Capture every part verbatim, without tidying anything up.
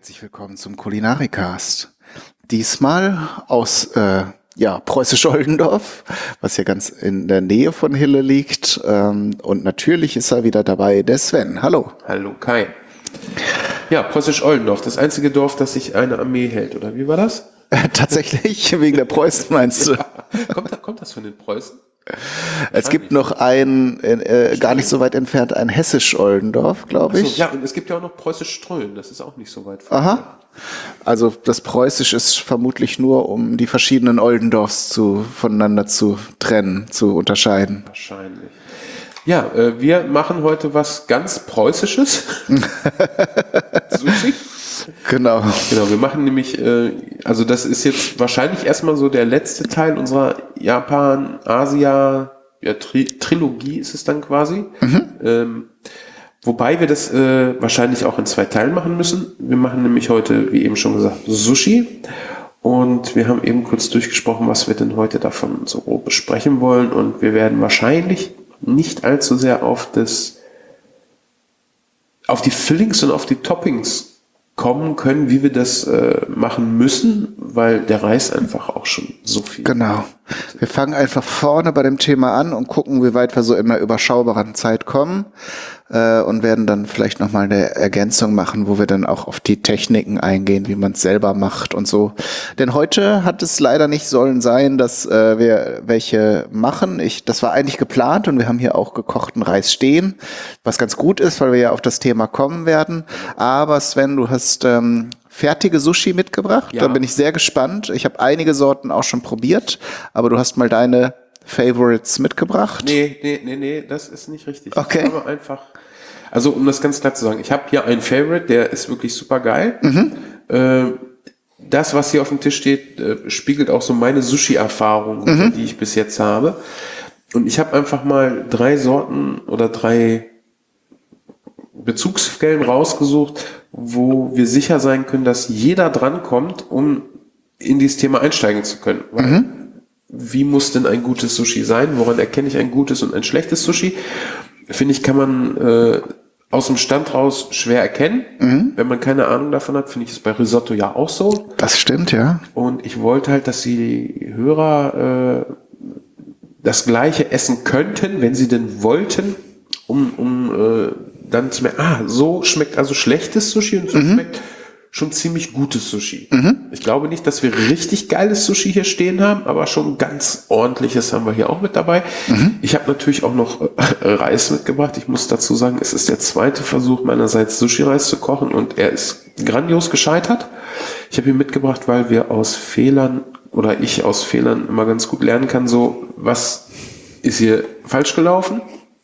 Herzlich willkommen zum Kulinarikast. Diesmal aus äh, ja, Preußisch-Oldendorf, was ja ganz in der Nähe von Hille liegt. Ähm, und natürlich ist er wieder dabei, der Sven. Hallo. Hallo Kai. Ja, Preußisch-Oldendorf, das einzige Dorf, das sich eine Armee hält, oder wie war das? Tatsächlich, wegen der Preußen meinst du? Ja. Kommt, kommt das von den Preußen? Es gibt noch ein, äh, gar nicht so weit entfernt, ein Hessisch-Oldendorf, glaube ich. So, ja, und es gibt ja auch noch Preußisch-Strölen, das ist auch nicht so weit. Aha. Also das Preußisch ist vermutlich nur, um die verschiedenen Oldendorfs zu, voneinander zu trennen, zu unterscheiden. Wahrscheinlich. Ja, äh, wir machen heute was ganz Preußisches. Sushi. Genau. Genau, wir machen nämlich, äh, also das ist jetzt wahrscheinlich erstmal so der letzte Teil unserer Japan-Asia ja, Tri Trilogie ist es dann quasi. Mhm. Ähm, wobei wir das äh, wahrscheinlich auch in zwei Teilen machen müssen. Wir machen nämlich heute, wie eben schon gesagt, Sushi. Und wir haben eben kurz durchgesprochen, was wir denn heute davon so besprechen wollen. Und wir werden wahrscheinlich nicht allzu sehr auf das, auf die Fillings und auf die Toppings kommen können, wie wir das äh, machen müssen, weil der Reis einfach auch schon so viel. Genau. Wir fangen einfach vorne bei dem Thema an und gucken, wie weit wir so in einer überschaubaren Zeit kommen äh, und werden dann vielleicht nochmal eine Ergänzung machen, wo wir dann auch auf die Techniken eingehen, wie man es selber macht und so. Denn heute hat es leider nicht sollen sein, dass äh, wir welche machen. Ich, das war eigentlich geplant und wir haben hier auch gekochten Reis stehen, was ganz gut ist, weil wir ja auf das Thema kommen werden. Aber Sven, du hast ähm, fertige Sushi mitgebracht. Ja. Da bin ich sehr gespannt. Ich habe einige Sorten auch schon probiert, aber du hast mal deine Favorites mitgebracht. Nee, nee, nee, nee, das ist nicht richtig. Okay. Ich habe einfach, also um das ganz klar zu sagen, ich habe hier einen Favorite, der ist wirklich super geil. Mhm. Äh, das, was hier auf dem Tisch steht, äh, spiegelt auch so meine Sushi-Erfahrung, mhm. die ich bis jetzt habe. Und ich habe einfach mal drei Sorten oder drei Bezugsquellen rausgesucht, wo wir sicher sein können, dass jeder drankommt, um in dieses Thema einsteigen zu können. Weil mhm. wie muss denn ein gutes Sushi sein? Woran erkenne ich ein gutes und ein schlechtes Sushi? Finde ich, kann man äh, aus dem Stand raus schwer erkennen. Mhm. Wenn man keine Ahnung davon hat, finde ich es bei Risotto ja auch so. Das stimmt, ja. Und ich wollte halt, dass die Hörer äh, das Gleiche essen könnten, wenn sie denn wollten, um, um äh, dann zu merken, ah, so schmeckt also schlechtes Sushi und so mhm. schmeckt schon ziemlich gutes Sushi. Mhm. Ich glaube nicht, dass wir richtig geiles Sushi hier stehen haben, aber schon ganz ordentliches haben wir hier auch mit dabei. Mhm. Ich habe natürlich auch noch Reis mitgebracht. Ich muss dazu sagen, es ist der zweite Versuch meinerseits, Sushi-Reis zu kochen und er ist grandios gescheitert. Ich habe ihn mitgebracht, weil wir aus Fehlern oder ich aus Fehlern immer ganz gut lernen kann, so was ist hier falsch gelaufen.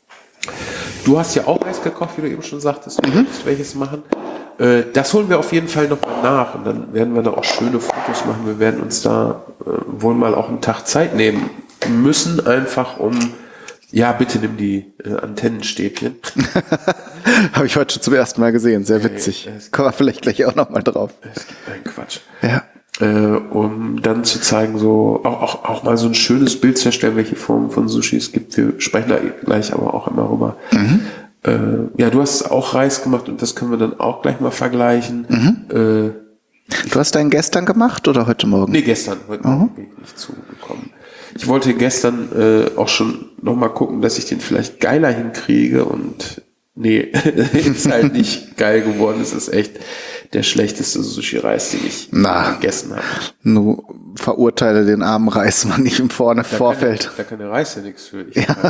Du hast ja auch Reis gekocht, wie du eben schon sagtest, du mhm. möchtest welches machen. Äh, das holen wir auf jeden Fall nochmal nach und dann werden wir da auch schöne Fotos machen. Wir werden uns da äh, wohl mal auch einen Tag Zeit nehmen müssen, einfach um, ja, bitte nimm die äh, Antennenstäbchen. Habe ich heute schon zum ersten Mal gesehen, sehr witzig. Äh, Kommen wir vielleicht gleich auch nochmal drauf. Es gibt einen Quatsch. Ja. Äh, um dann zu zeigen, so auch, auch, auch mal so ein schönes Bild zu erstellen, welche Formen von Sushi es gibt. Wir sprechen da gleich aber auch immer rüber. Mhm. Äh, ja, du hast auch Reis gemacht und das können wir dann auch gleich mal vergleichen. Mhm. Äh, du hast deinen gestern gemacht oder heute Morgen? Nee, gestern. Heute mhm. Morgen bin ich nicht zugekommen. Ich wollte gestern äh, auch schon nochmal gucken, dass ich den vielleicht geiler hinkriege und nee, ist halt nicht geil geworden. Es ist echt der schlechteste Sushi-Reis, den ich Na, gegessen habe. Nur verurteile den armen Reismann nicht im vorne da Vorfeld. Kann, da kann der Reis ja nichts für. Ich ja.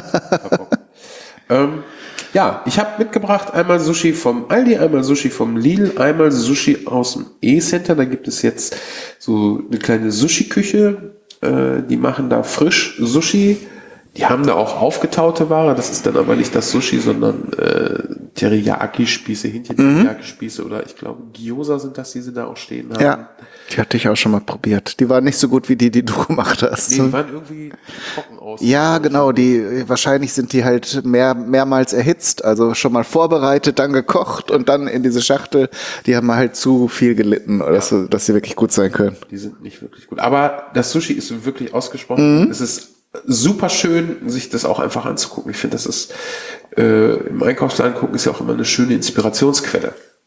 ähm, ja, ich habe mitgebracht einmal Sushi vom Aldi, einmal Sushi vom Lidl, einmal Sushi aus dem E-Center. Da gibt es jetzt so eine kleine Sushi-Küche. Äh, die machen da frisch Sushi. Die haben da auch aufgetaute Ware, das ist dann aber nicht das Sushi, sondern äh, Teriyaki-Spieße, Hähnchen-Teriyaki-Spieße oder ich glaube Gyoza sind das, die sie da auch stehen haben. Ja, die hatte ich auch schon mal probiert. Die waren nicht so gut wie die, die du gemacht hast. Nee, die waren irgendwie trocken aus. Ja, genau, die wahrscheinlich sind die halt mehr mehrmals erhitzt, also schon mal vorbereitet, dann gekocht und dann in diese Schachtel. Die haben halt zu viel gelitten, ja. dass, dass sie wirklich gut sein können. Die sind nicht wirklich gut. Aber das Sushi ist wirklich ausgesprochen. Mhm. Es ist super schön, sich das auch einfach anzugucken. Ich finde, das ist äh, im Einkaufsladen gucken ist ja auch immer eine schöne Inspirationsquelle.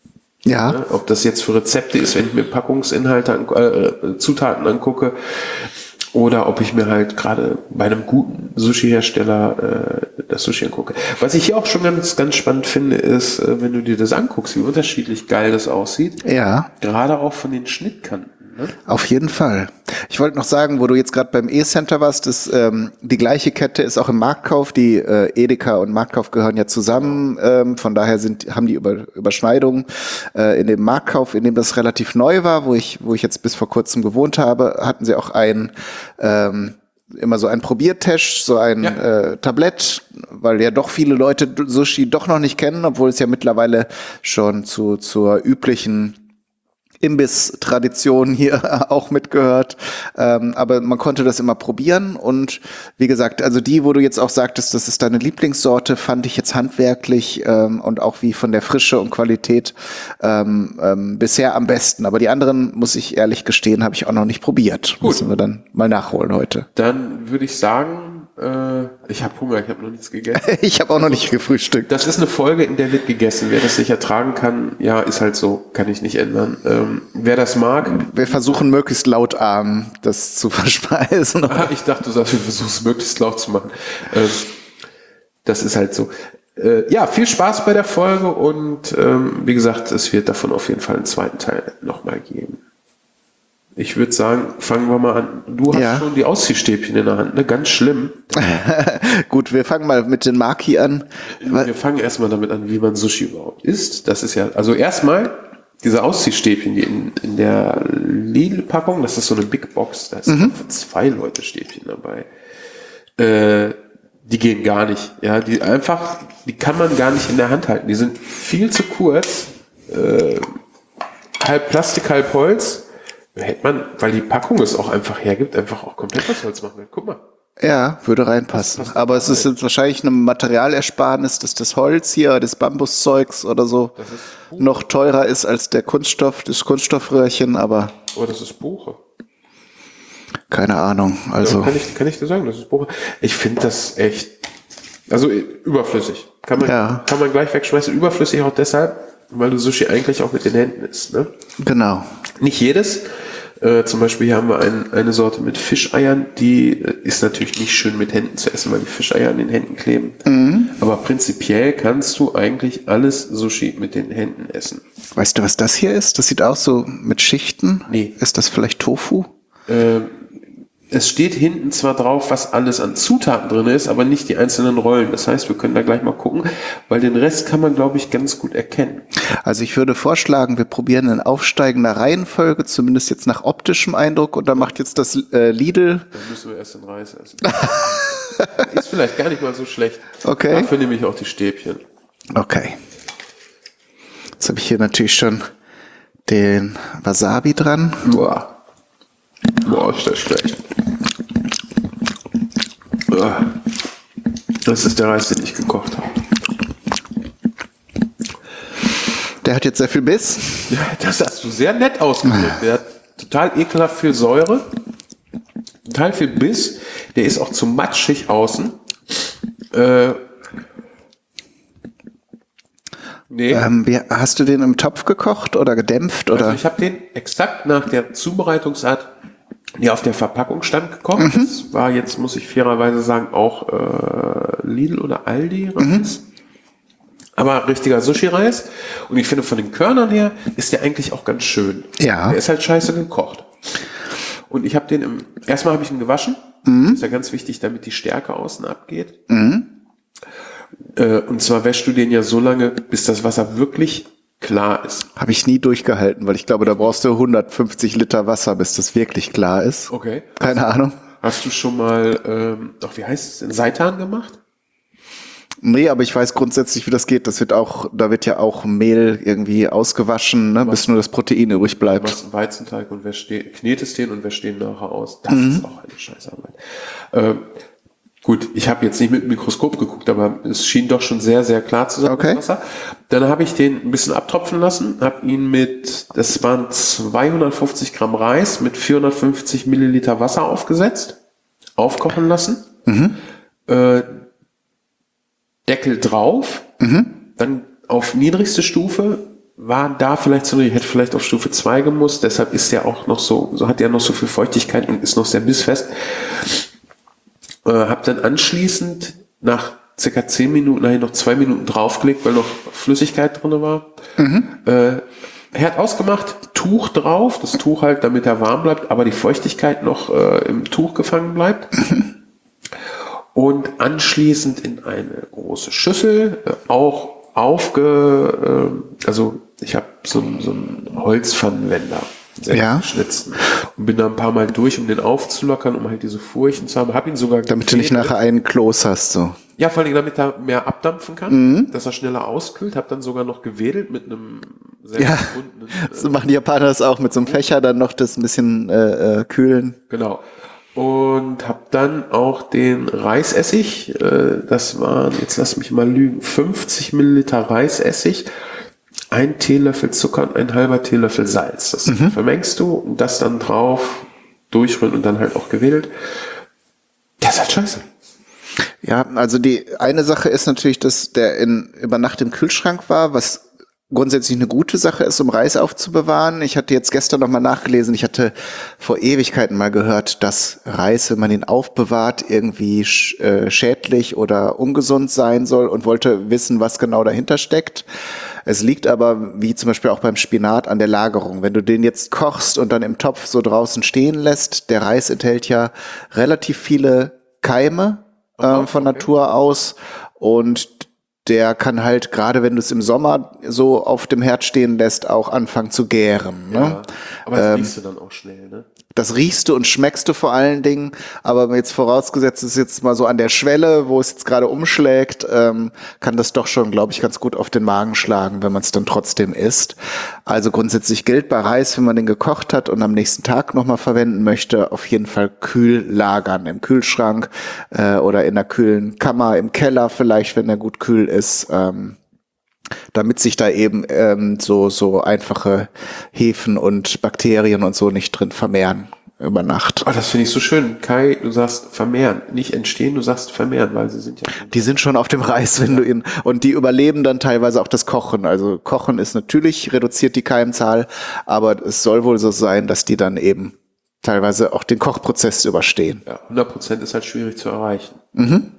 Ja. Ne? Ob das jetzt für Rezepte ist, wenn ich mir Packungsinhalte, an, äh, Zutaten angucke, oder ob ich mir halt gerade bei einem guten Sushi-Hersteller äh, das Sushi angucke. Was ich hier auch schon ganz, ganz spannend finde, ist, äh, wenn du dir das anguckst, wie unterschiedlich geil das aussieht. Ja. Gerade auch von den Schnittkanten. Ne? Auf jeden Fall. Ich wollte noch sagen, wo du jetzt gerade beim E-Center warst, ist, ähm, die gleiche Kette ist auch im Marktkauf. Die äh, Edeka und Marktkauf gehören ja zusammen. Ähm, von daher sind, haben die Über, Überschneidungen. Äh, in dem Marktkauf, in dem das relativ neu war, wo ich, wo ich jetzt bis vor kurzem gewohnt habe, hatten sie auch ein ähm, immer so ein Probiertest, so ein Ja. äh, Tablett, weil ja doch viele Leute Sushi doch noch nicht kennen, obwohl es ja mittlerweile schon zu zur üblichen Imbiss-Tradition hier auch mitgehört. Ähm, aber man konnte das immer probieren. Und wie gesagt, also die, wo du jetzt auch sagtest, das ist deine Lieblingssorte, fand ich jetzt handwerklich ähm, und auch wie von der Frische und Qualität ähm, ähm, bisher am besten. Aber die anderen, muss ich ehrlich gestehen, habe ich auch noch nicht probiert. Gut. Müssen wir dann mal nachholen heute. Dann würde ich sagen, äh, ich habe Hunger, ich habe noch nichts gegessen. Ich habe auch noch nicht gefrühstückt. Das ist eine Folge, in der wird gegessen. Wer das nicht ertragen kann, ja, ist halt so, kann ich nicht ändern. Ähm, wer das mag, Wir versuchen möglichst lautarm das zu verspeisen. ah, ich dachte, du sagst, wir versuchen es möglichst laut zu machen. Ähm, das ist halt so. Äh, ja, viel Spaß bei der Folge und ähm, wie gesagt, es wird davon auf jeden Fall einen zweiten Teil nochmal geben. Ich würde sagen, fangen wir mal an. Du hast Ja. schon die Ausziehstäbchen in der Hand, ne? Ganz schlimm. Gut, wir fangen mal mit den Maki an. Wir fangen erstmal damit an, wie man Sushi überhaupt isst. Das ist ja, also erstmal diese Ausziehstäbchen, die in, in der Lidl-Packung, das ist so eine Big Box, da ist mhm. für zwei Leute Stäbchen dabei. Äh, die gehen gar nicht. Ja, die einfach, die kann man gar nicht in der Hand halten. Die sind viel zu kurz. Äh, halb Plastik, halb Holz. Hätte man, weil die Packung es auch einfach hergibt, einfach auch komplett aus Holz machen. Guck mal. Ja, würde reinpassen. Aber es ist jetzt wahrscheinlich eine Materialersparnis, dass das Holz hier, das Bambuszeugs oder so, noch teurer ist als der Kunststoff, das Kunststoffröhrchen, aber Oh, das ist Buche. keine Ahnung. Also Ja, kann ich, kann ich dir sagen, das ist Buche. Ich finde das echt, also äh, überflüssig. Kann man, Ja. kann man gleich wegschmeißen. Überflüssig auch deshalb, weil du Sushi eigentlich auch mit den Händen isst, ne? genau. Nicht jedes. Äh, zum Beispiel hier haben wir ein, eine Sorte mit Fischeiern, die äh, ist natürlich nicht schön mit Händen zu essen, weil die Fischeier an den Händen kleben. Mhm. Aber prinzipiell kannst du eigentlich alles Sushi mit den Händen essen. Weißt du, was das hier ist? Das sieht aus so mit Schichten. Nee. Ist das vielleicht Tofu? Äh, es steht hinten zwar drauf, was alles an Zutaten drin ist, aber nicht die einzelnen Rollen. Das heißt, wir können da gleich mal gucken, weil den Rest kann man, glaube ich, ganz gut erkennen. Also ich würde vorschlagen, wir probieren in aufsteigender Reihenfolge, zumindest jetzt nach optischem Eindruck. Und da macht jetzt das äh, Lidl. Dann müssen wir erst den Reis essen. Ist vielleicht gar nicht mal so schlecht. Okay. Dafür nehme ich auch die Stäbchen. Okay. Jetzt habe ich hier natürlich schon den Wasabi dran. Boah. Boah, ist das schlecht. Das ist der Reis, den ich gekocht habe. Der hat jetzt sehr viel Biss. Ja, das hast du sehr nett ausgedrückt. Der hat total ekelhaft viel Säure, total viel Biss. Der ist auch zu matschig außen. Äh, nee. Ähm, wie, hast du den im Topf gekocht oder gedämpft? Oder? Also ich habe den exakt nach der Zubereitungsart, die auf der Verpackung stand, gekocht. Mhm. Das war jetzt, muss ich fairerweise sagen, auch äh, Lidl oder Aldi Reis. Mhm. Aber richtiger Sushi-Reis. Und ich finde, von den Körnern her ist der eigentlich auch ganz schön. Ja. Der ist halt scheiße gekocht. Und ich habe den im, erstmal habe ich ihn gewaschen. Mhm. Das ist ja ganz wichtig, damit die Stärke außen abgeht. Mhm. Äh, und zwar wäschst du den ja so lange, bis das Wasser wirklich klar ist. Habe ich nie durchgehalten, weil ich glaube, da brauchst du hundertfünfzig Liter Wasser, bis das wirklich klar ist. Okay. Keine hast, Ahnung. Hast du schon mal, ähm, ach, wie heißt es denn, Seitan gemacht? Nee, aber ich weiß grundsätzlich, wie das geht. Das wird auch, da wird ja auch Mehl irgendwie ausgewaschen, ne, bis nur das Protein übrig Du bleibt. machst einen Weizenteig und wäschst den, knetest den und wäschst den nachher aus. Das mhm. ist auch eine Scheißarbeit. Ähm, gut, ich habe jetzt nicht mit dem Mikroskop geguckt, aber es schien doch schon sehr, sehr klar zu sein, okay. das Wasser. Dann habe ich den ein bisschen abtropfen lassen, habe ihn mit, das waren zweihundertfünfzig Gramm Reis mit vierhundertfünfzig Milliliter Wasser aufgesetzt, aufkochen lassen, mhm. äh, Deckel drauf, mhm. dann auf niedrigste Stufe war da vielleicht so, ich hätte vielleicht auf Stufe zwei gemusst, deshalb ist der auch noch so, so hat der noch so viel Feuchtigkeit und ist noch sehr bissfest. Äh, hab dann anschließend nach circa zehn Minuten, nein, noch zwei Minuten draufgelegt, weil noch Flüssigkeit drin war. Mhm. Äh, Herd ausgemacht, Tuch drauf, das Tuch halt, damit er warm bleibt, aber die Feuchtigkeit noch äh, im Tuch gefangen bleibt. Und anschließend in eine große Schüssel, äh, auch aufge, äh, also ich habe so, so einen Holzpfannenwender selbst ja. geschnitzt und bin da ein paar Mal durch, um den aufzulockern, um halt diese Furchen zu haben. Hab ihn sogar damit du nicht nachher einen Kloß hast, so. Ja, vor allem damit er mehr abdampfen kann, mhm. dass er schneller auskühlt. Hab dann sogar noch gewedelt mit einem sehr ja. gebundenen... Äh, so machen die Japaner das auch, mit so einem Fächer dann noch das ein bisschen äh, äh, kühlen. Genau. Und hab dann auch den Reisessig, äh, das waren, jetzt lass mich mal lügen, fünfzig Milliliter Reisessig, ein Teelöffel Zucker und ein halber Teelöffel Salz. Das mhm. vermengst du und das dann drauf, durchrühren und dann halt auch gewedelt. Das ist halt scheiße. Ja, also die eine Sache ist natürlich, dass der in, über Nacht im Kühlschrank war, was grundsätzlich eine gute Sache ist, um Reis aufzubewahren. Ich hatte jetzt gestern noch mal nachgelesen, ich hatte vor Ewigkeiten mal gehört, dass Reis, wenn man ihn aufbewahrt, irgendwie sch- äh, schädlich oder ungesund sein soll und wollte wissen, was genau dahinter steckt. Es liegt aber, wie zum Beispiel auch beim Spinat, an der Lagerung. Wenn du den jetzt kochst und dann im Topf so draußen stehen lässt, der Reis enthält ja relativ viele Keime, äh, von okay. Natur aus, und der kann halt, gerade wenn du es im Sommer so auf dem Herd stehen lässt, auch anfangen zu gären. Ne? Ja, aber das ähm, riechst du dann auch schnell, ne? Das riechst du und schmeckst du vor allen Dingen, aber jetzt vorausgesetzt ist jetzt mal so an der Schwelle, wo es jetzt gerade umschlägt, ähm, kann das doch schon, glaube ich, ganz gut auf den Magen schlagen, wenn man es dann trotzdem isst. Also grundsätzlich gilt bei Reis, wenn man den gekocht hat und am nächsten Tag nochmal verwenden möchte, auf jeden Fall kühl lagern, im Kühlschrank äh, oder in einer kühlen Kammer, im Keller vielleicht, wenn er gut kühl ist, ähm, damit sich da eben ähm, so so einfache Hefen und Bakterien und so nicht drin vermehren über Nacht. Oh, das finde ich so schön. Kai, du sagst vermehren, nicht entstehen, du sagst vermehren, weil sie sind ja... Die sind schon auf dem Reis, wenn du ihn... Und die überleben dann teilweise auch das Kochen. Also Kochen ist natürlich, reduziert die Keimzahl, aber es soll wohl so sein, dass die dann eben teilweise auch den Kochprozess überstehen. Ja, hundert Prozent ist halt schwierig zu erreichen. Mhm.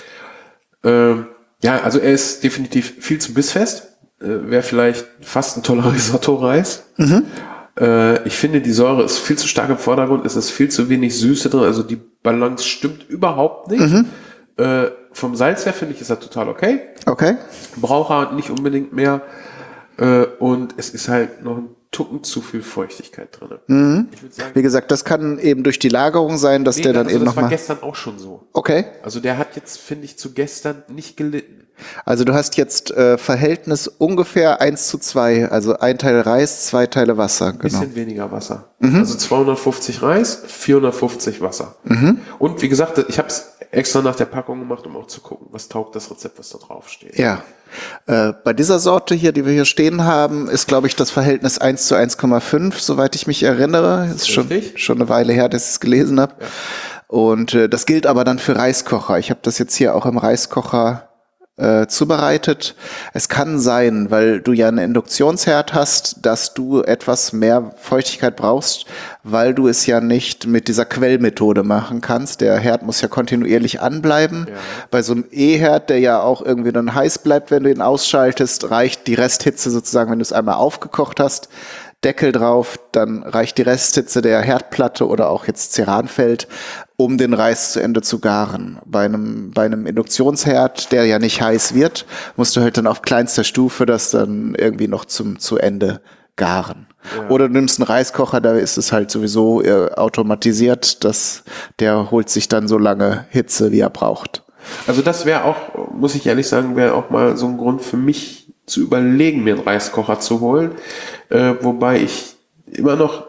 Ähm, Ja, also er ist definitiv viel zu bissfest. Äh, Wäre vielleicht fast ein toller Risotto-Reis. Mhm. Äh, ich finde, die Säure ist viel zu stark im Vordergrund. Es ist viel zu wenig Süße drin. Also die Balance stimmt überhaupt nicht. Mhm. Äh, vom Salz her finde ich, ist er total okay. Okay. Braucht er nicht unbedingt mehr. Äh, und es ist halt noch ein Tucken zu viel Feuchtigkeit drin. Mhm. Ich würde sagen, wie gesagt, das kann eben durch die Lagerung sein, dass nee, der dann also eben das nochmal... war gestern auch schon so. Okay. Also der hat jetzt, finde ich, zu gestern nicht gelitten. Also du hast jetzt äh, Verhältnis ungefähr eins zu zwei, also ein Teil Reis, zwei Teile Wasser. Genau. Bisschen weniger Wasser. Mhm. Also zweihundertfünfzig Reis, vierhundertfünfzig Wasser. Mhm. Und wie gesagt, ich habe es extra nach der Packung gemacht, um auch zu gucken, was taugt das Rezept, was da drauf steht. Ja. Äh, bei dieser Sorte hier, die wir hier stehen haben, ist, glaube ich, das Verhältnis eins zu eins Komma fünf, soweit ich mich erinnere. Das ist schon, schon eine Weile her, dass ich es gelesen habe. Ja. Und äh, das gilt aber dann für Reiskocher. Ich habe das jetzt hier auch im Reiskocher äh, zubereitet. Es kann sein, weil du ja einen Induktionsherd hast, dass du etwas mehr Feuchtigkeit brauchst, weil du es ja nicht mit dieser Quellmethode machen kannst. Der Herd muss ja kontinuierlich anbleiben. Ja. Bei so einem E-Herd, der ja auch irgendwie dann heiß bleibt, wenn du ihn ausschaltest, reicht die Resthitze sozusagen, wenn du es einmal aufgekocht hast, Deckel drauf, dann reicht die Resthitze der Herdplatte oder auch jetzt Ceranfeld, um den Reis zu Ende zu garen. Bei einem, bei einem Induktionsherd, der ja nicht heiß wird, musst du halt dann auf kleinster Stufe das dann irgendwie noch zum, zu Ende garen. Ja. Oder du nimmst einen Reiskocher, da ist es halt sowieso äh, automatisiert, dass der holt sich dann so lange Hitze, wie er braucht. Also das wäre auch, muss ich ehrlich sagen, wäre auch mal so ein Grund für mich zu überlegen, mir einen Reiskocher zu holen, äh, wobei ich immer noch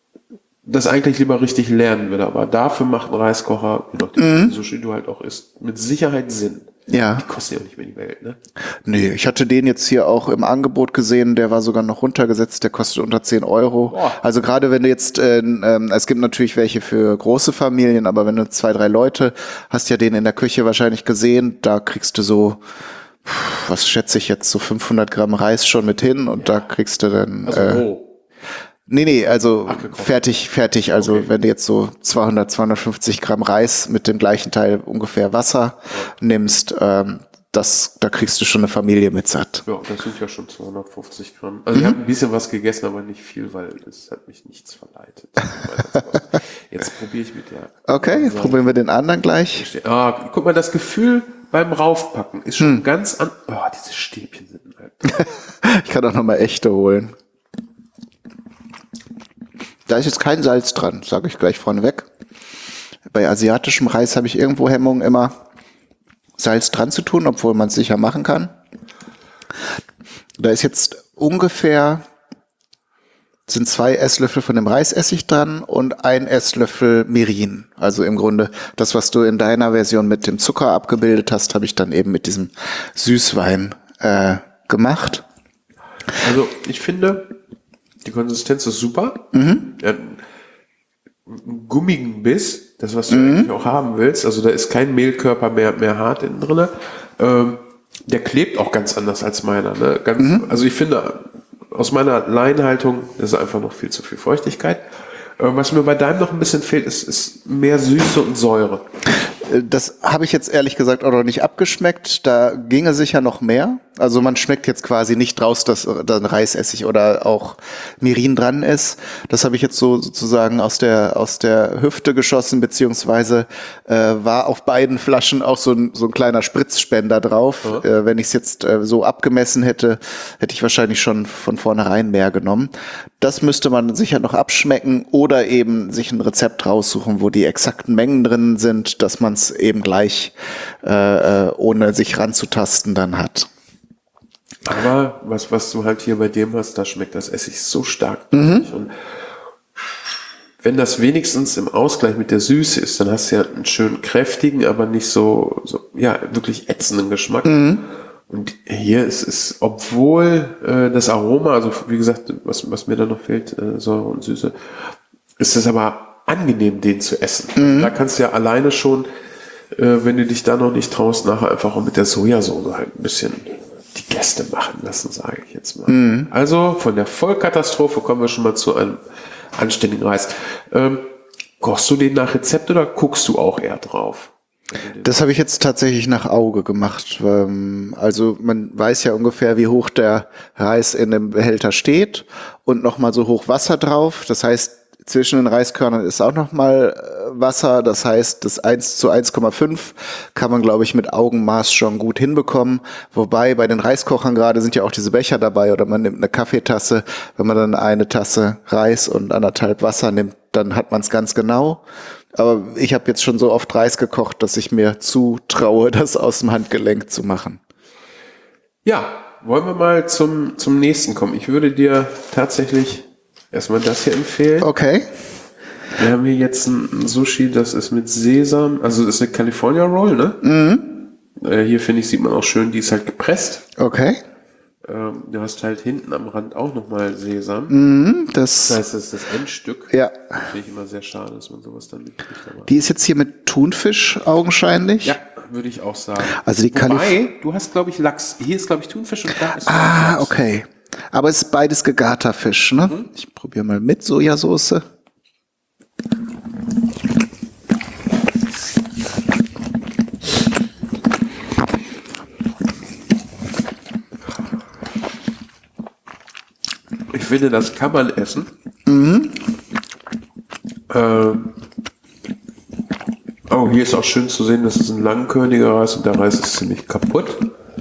das eigentlich lieber richtig lernen würde, aber dafür macht ein Reiskocher, je nachdem, mhm. so schön du halt auch isst, mit Sicherheit Sinn. Ja. Die kostet ja auch nicht mehr die Welt, ne? Nee, ich hatte den jetzt hier auch im Angebot gesehen, der war sogar noch runtergesetzt, der kostet unter zehn Euro. Boah. Also gerade wenn du jetzt, äh, äh, es gibt natürlich welche für große Familien, aber wenn du zwei, drei Leute, hast ja den in der Küche wahrscheinlich gesehen, da kriegst du so was schätze ich jetzt, so fünfhundert Gramm Reis schon mit hin und ja. Da kriegst du dann... Also äh, roh. Nee, nee, also Ach, fertig, fertig. Also okay. Wenn du jetzt so zweihundert, zweihundertfünfzig Gramm Reis mit dem gleichen Teil ungefähr Wasser ja. nimmst, ähm, das, da kriegst du schon eine Familie mit satt. Ja, das sind ja schon zweihundertfünfzig Gramm. Also mhm. ich habe ein bisschen was gegessen, aber nicht viel, weil es hat mich nichts verleitet. Jetzt probiere ich mit der. Okay, jetzt probieren wir den anderen gleich. Ah, guck mal, das Gefühl beim Raufpacken ist schon hm. ganz an. Oh, diese Stäbchen sind halt. Ich kann auch nochmal echte holen. Da ist jetzt kein Salz dran, sage ich gleich vorneweg. Bei asiatischem Reis habe ich irgendwo Hemmungen, immer Salz dran zu tun, obwohl man es sicher machen kann. Da ist jetzt ungefähr, sind zwei Esslöffel von dem Reisessig dran und ein Esslöffel Mirin. Also im Grunde das, was du in deiner Version mit dem Zucker abgebildet hast, habe ich dann eben mit diesem Süßwein äh, gemacht. Also ich finde, die Konsistenz ist super. Mhm. Ja, einen gummigen Biss, das, was du mhm. eigentlich auch haben willst. Also da ist kein Mehlkörper mehr, mehr hart innen drin. Ähm, der klebt auch ganz anders als meiner. Ne? Ganz, mhm. Also ich finde, aus meiner Laienhaltung ist einfach noch viel zu viel Feuchtigkeit. Ähm, was mir bei deinem noch ein bisschen fehlt, ist, ist mehr Süße und Säure. Das habe ich jetzt ehrlich gesagt auch noch nicht abgeschmeckt. Da ginge sicher noch mehr. Also man schmeckt jetzt quasi nicht raus, dass da ein Reisessig oder auch Mirin dran ist. Das habe ich jetzt so sozusagen aus der aus der Hüfte geschossen, beziehungsweise äh, war auf beiden Flaschen auch so ein, so ein kleiner Spritzspender drauf. Mhm. Äh, wenn ich es jetzt äh, so abgemessen hätte, hätte ich wahrscheinlich schon von vornherein mehr genommen. Das müsste man sicher noch abschmecken oder eben sich ein Rezept raussuchen, wo die exakten Mengen drin sind, dass man es eben gleich, äh, ohne sich ranzutasten, dann hat. Aber was, was du halt hier bei dem hast, da schmeckt das Essig so stark. Mhm. Und wenn das wenigstens im Ausgleich mit der Süße ist, dann hast du ja einen schön kräftigen, aber nicht so, so ja, wirklich ätzenden Geschmack. Mhm. Und hier ist es, obwohl äh, das Aroma, also wie gesagt, was, was mir da noch fehlt, äh, Säure und Süße, ist es aber angenehm, den zu essen. Mhm. Da kannst du ja alleine schon, äh, wenn du dich da noch nicht traust, nachher einfach auch mit der Sojasauce halt ein bisschen die Gäste machen lassen, sage ich jetzt mal. Mhm. Also von der Vollkatastrophe kommen wir schon mal zu einem anständigen Reis. Ähm, kochst du den nach Rezept oder guckst du auch eher drauf? Das habe ich jetzt tatsächlich nach Auge gemacht. Also man weiß ja ungefähr, wie hoch der Reis in dem Behälter steht und nochmal so hoch Wasser drauf. Das heißt, zwischen den Reiskörnern ist auch nochmal Wasser. Das heißt, das eins zu eins Komma fünf kann man, glaube ich, mit Augenmaß schon gut hinbekommen. Wobei bei den Reiskochern gerade sind ja auch diese Becher dabei oder man nimmt eine Kaffeetasse. Wenn man dann eine Tasse Reis und anderthalb Wasser nimmt, dann hat man es ganz genau. Aber ich habe jetzt schon so oft Reis gekocht, dass ich mir zutraue, das aus dem Handgelenk zu machen. Ja, wollen wir mal zum, zum nächsten kommen. Ich würde dir tatsächlich erstmal das hier empfehlen. Okay. Wir haben hier jetzt ein Sushi, das ist mit Sesam, also das ist eine California Roll, ne? Mhm. Äh, hier finde ich, sieht man auch schön, die ist halt gepresst. Okay. Ähm, du hast halt hinten am Rand auch nochmal Sesam. Mhm, das, das heißt, das ist das Endstück. Ja. Finde ich immer sehr schade, dass man sowas dann nicht kriegt. Die ist jetzt hier mit Thunfisch augenscheinlich. Ja, würde ich auch sagen. Also die Wobei, Kalif- du hast, glaube ich, Lachs. Hier ist, glaube ich, Thunfisch und da ist Ah, Lachs. okay. Aber es ist beides gegarter Fisch, ne? Mhm. Ich probiere mal mit Sojasauce. Ich finde, das kann man essen. Mhm. Ähm, oh, hier ist auch schön zu sehen, das ist ein langkörniger Reis und der Reis ist ziemlich kaputt.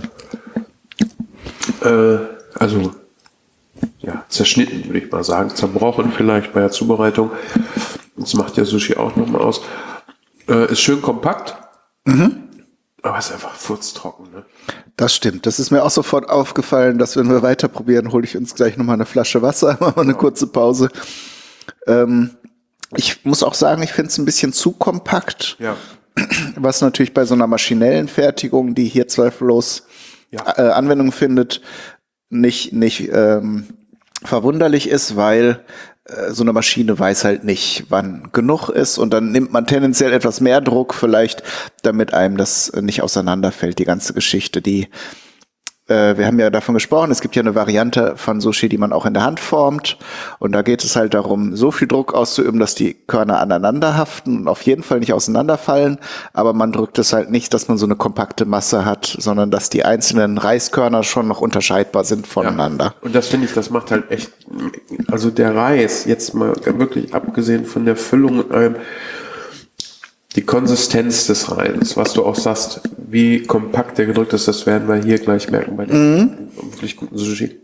Äh, also, ja, zerschnitten, würde ich mal sagen. Zerbrochen vielleicht bei der Zubereitung. Das macht ja Sushi auch nochmal aus. Äh, ist schön kompakt. Mhm. Aber ist einfach furztrocken, ne? Das stimmt. Das ist mir auch sofort aufgefallen, dass wenn wir weiter probieren, hole ich uns gleich nochmal eine Flasche Wasser, machen wir eine kurze Pause. Ähm, ich muss auch sagen, ich finde es ein bisschen zu kompakt. Ja. Was natürlich bei so einer maschinellen Fertigung, die hier zweifellos ja. äh, Anwendung findet, nicht, nicht ähm, verwunderlich ist, weil so eine Maschine weiß halt nicht, wann genug ist und dann nimmt man tendenziell etwas mehr Druck vielleicht, damit einem das nicht auseinanderfällt, die ganze Geschichte. Die äh, wir haben ja davon gesprochen, es gibt ja eine Variante von Sushi, die man auch in der Hand formt. Und da geht es halt darum, so viel Druck auszuüben, dass die Körner aneinander haften und auf jeden Fall nicht auseinanderfallen. Aber man drückt es halt nicht, dass man so eine kompakte Masse hat, sondern dass die einzelnen Reiskörner schon noch unterscheidbar sind voneinander. Ja. Und das finde ich, das macht halt echt, also der Reis, jetzt mal wirklich abgesehen von der Füllung und allem, die Konsistenz des Reis, was du auch sagst, wie kompakt der gedrückt ist, das werden wir hier gleich merken bei dem mhm. wirklich guten Sushi.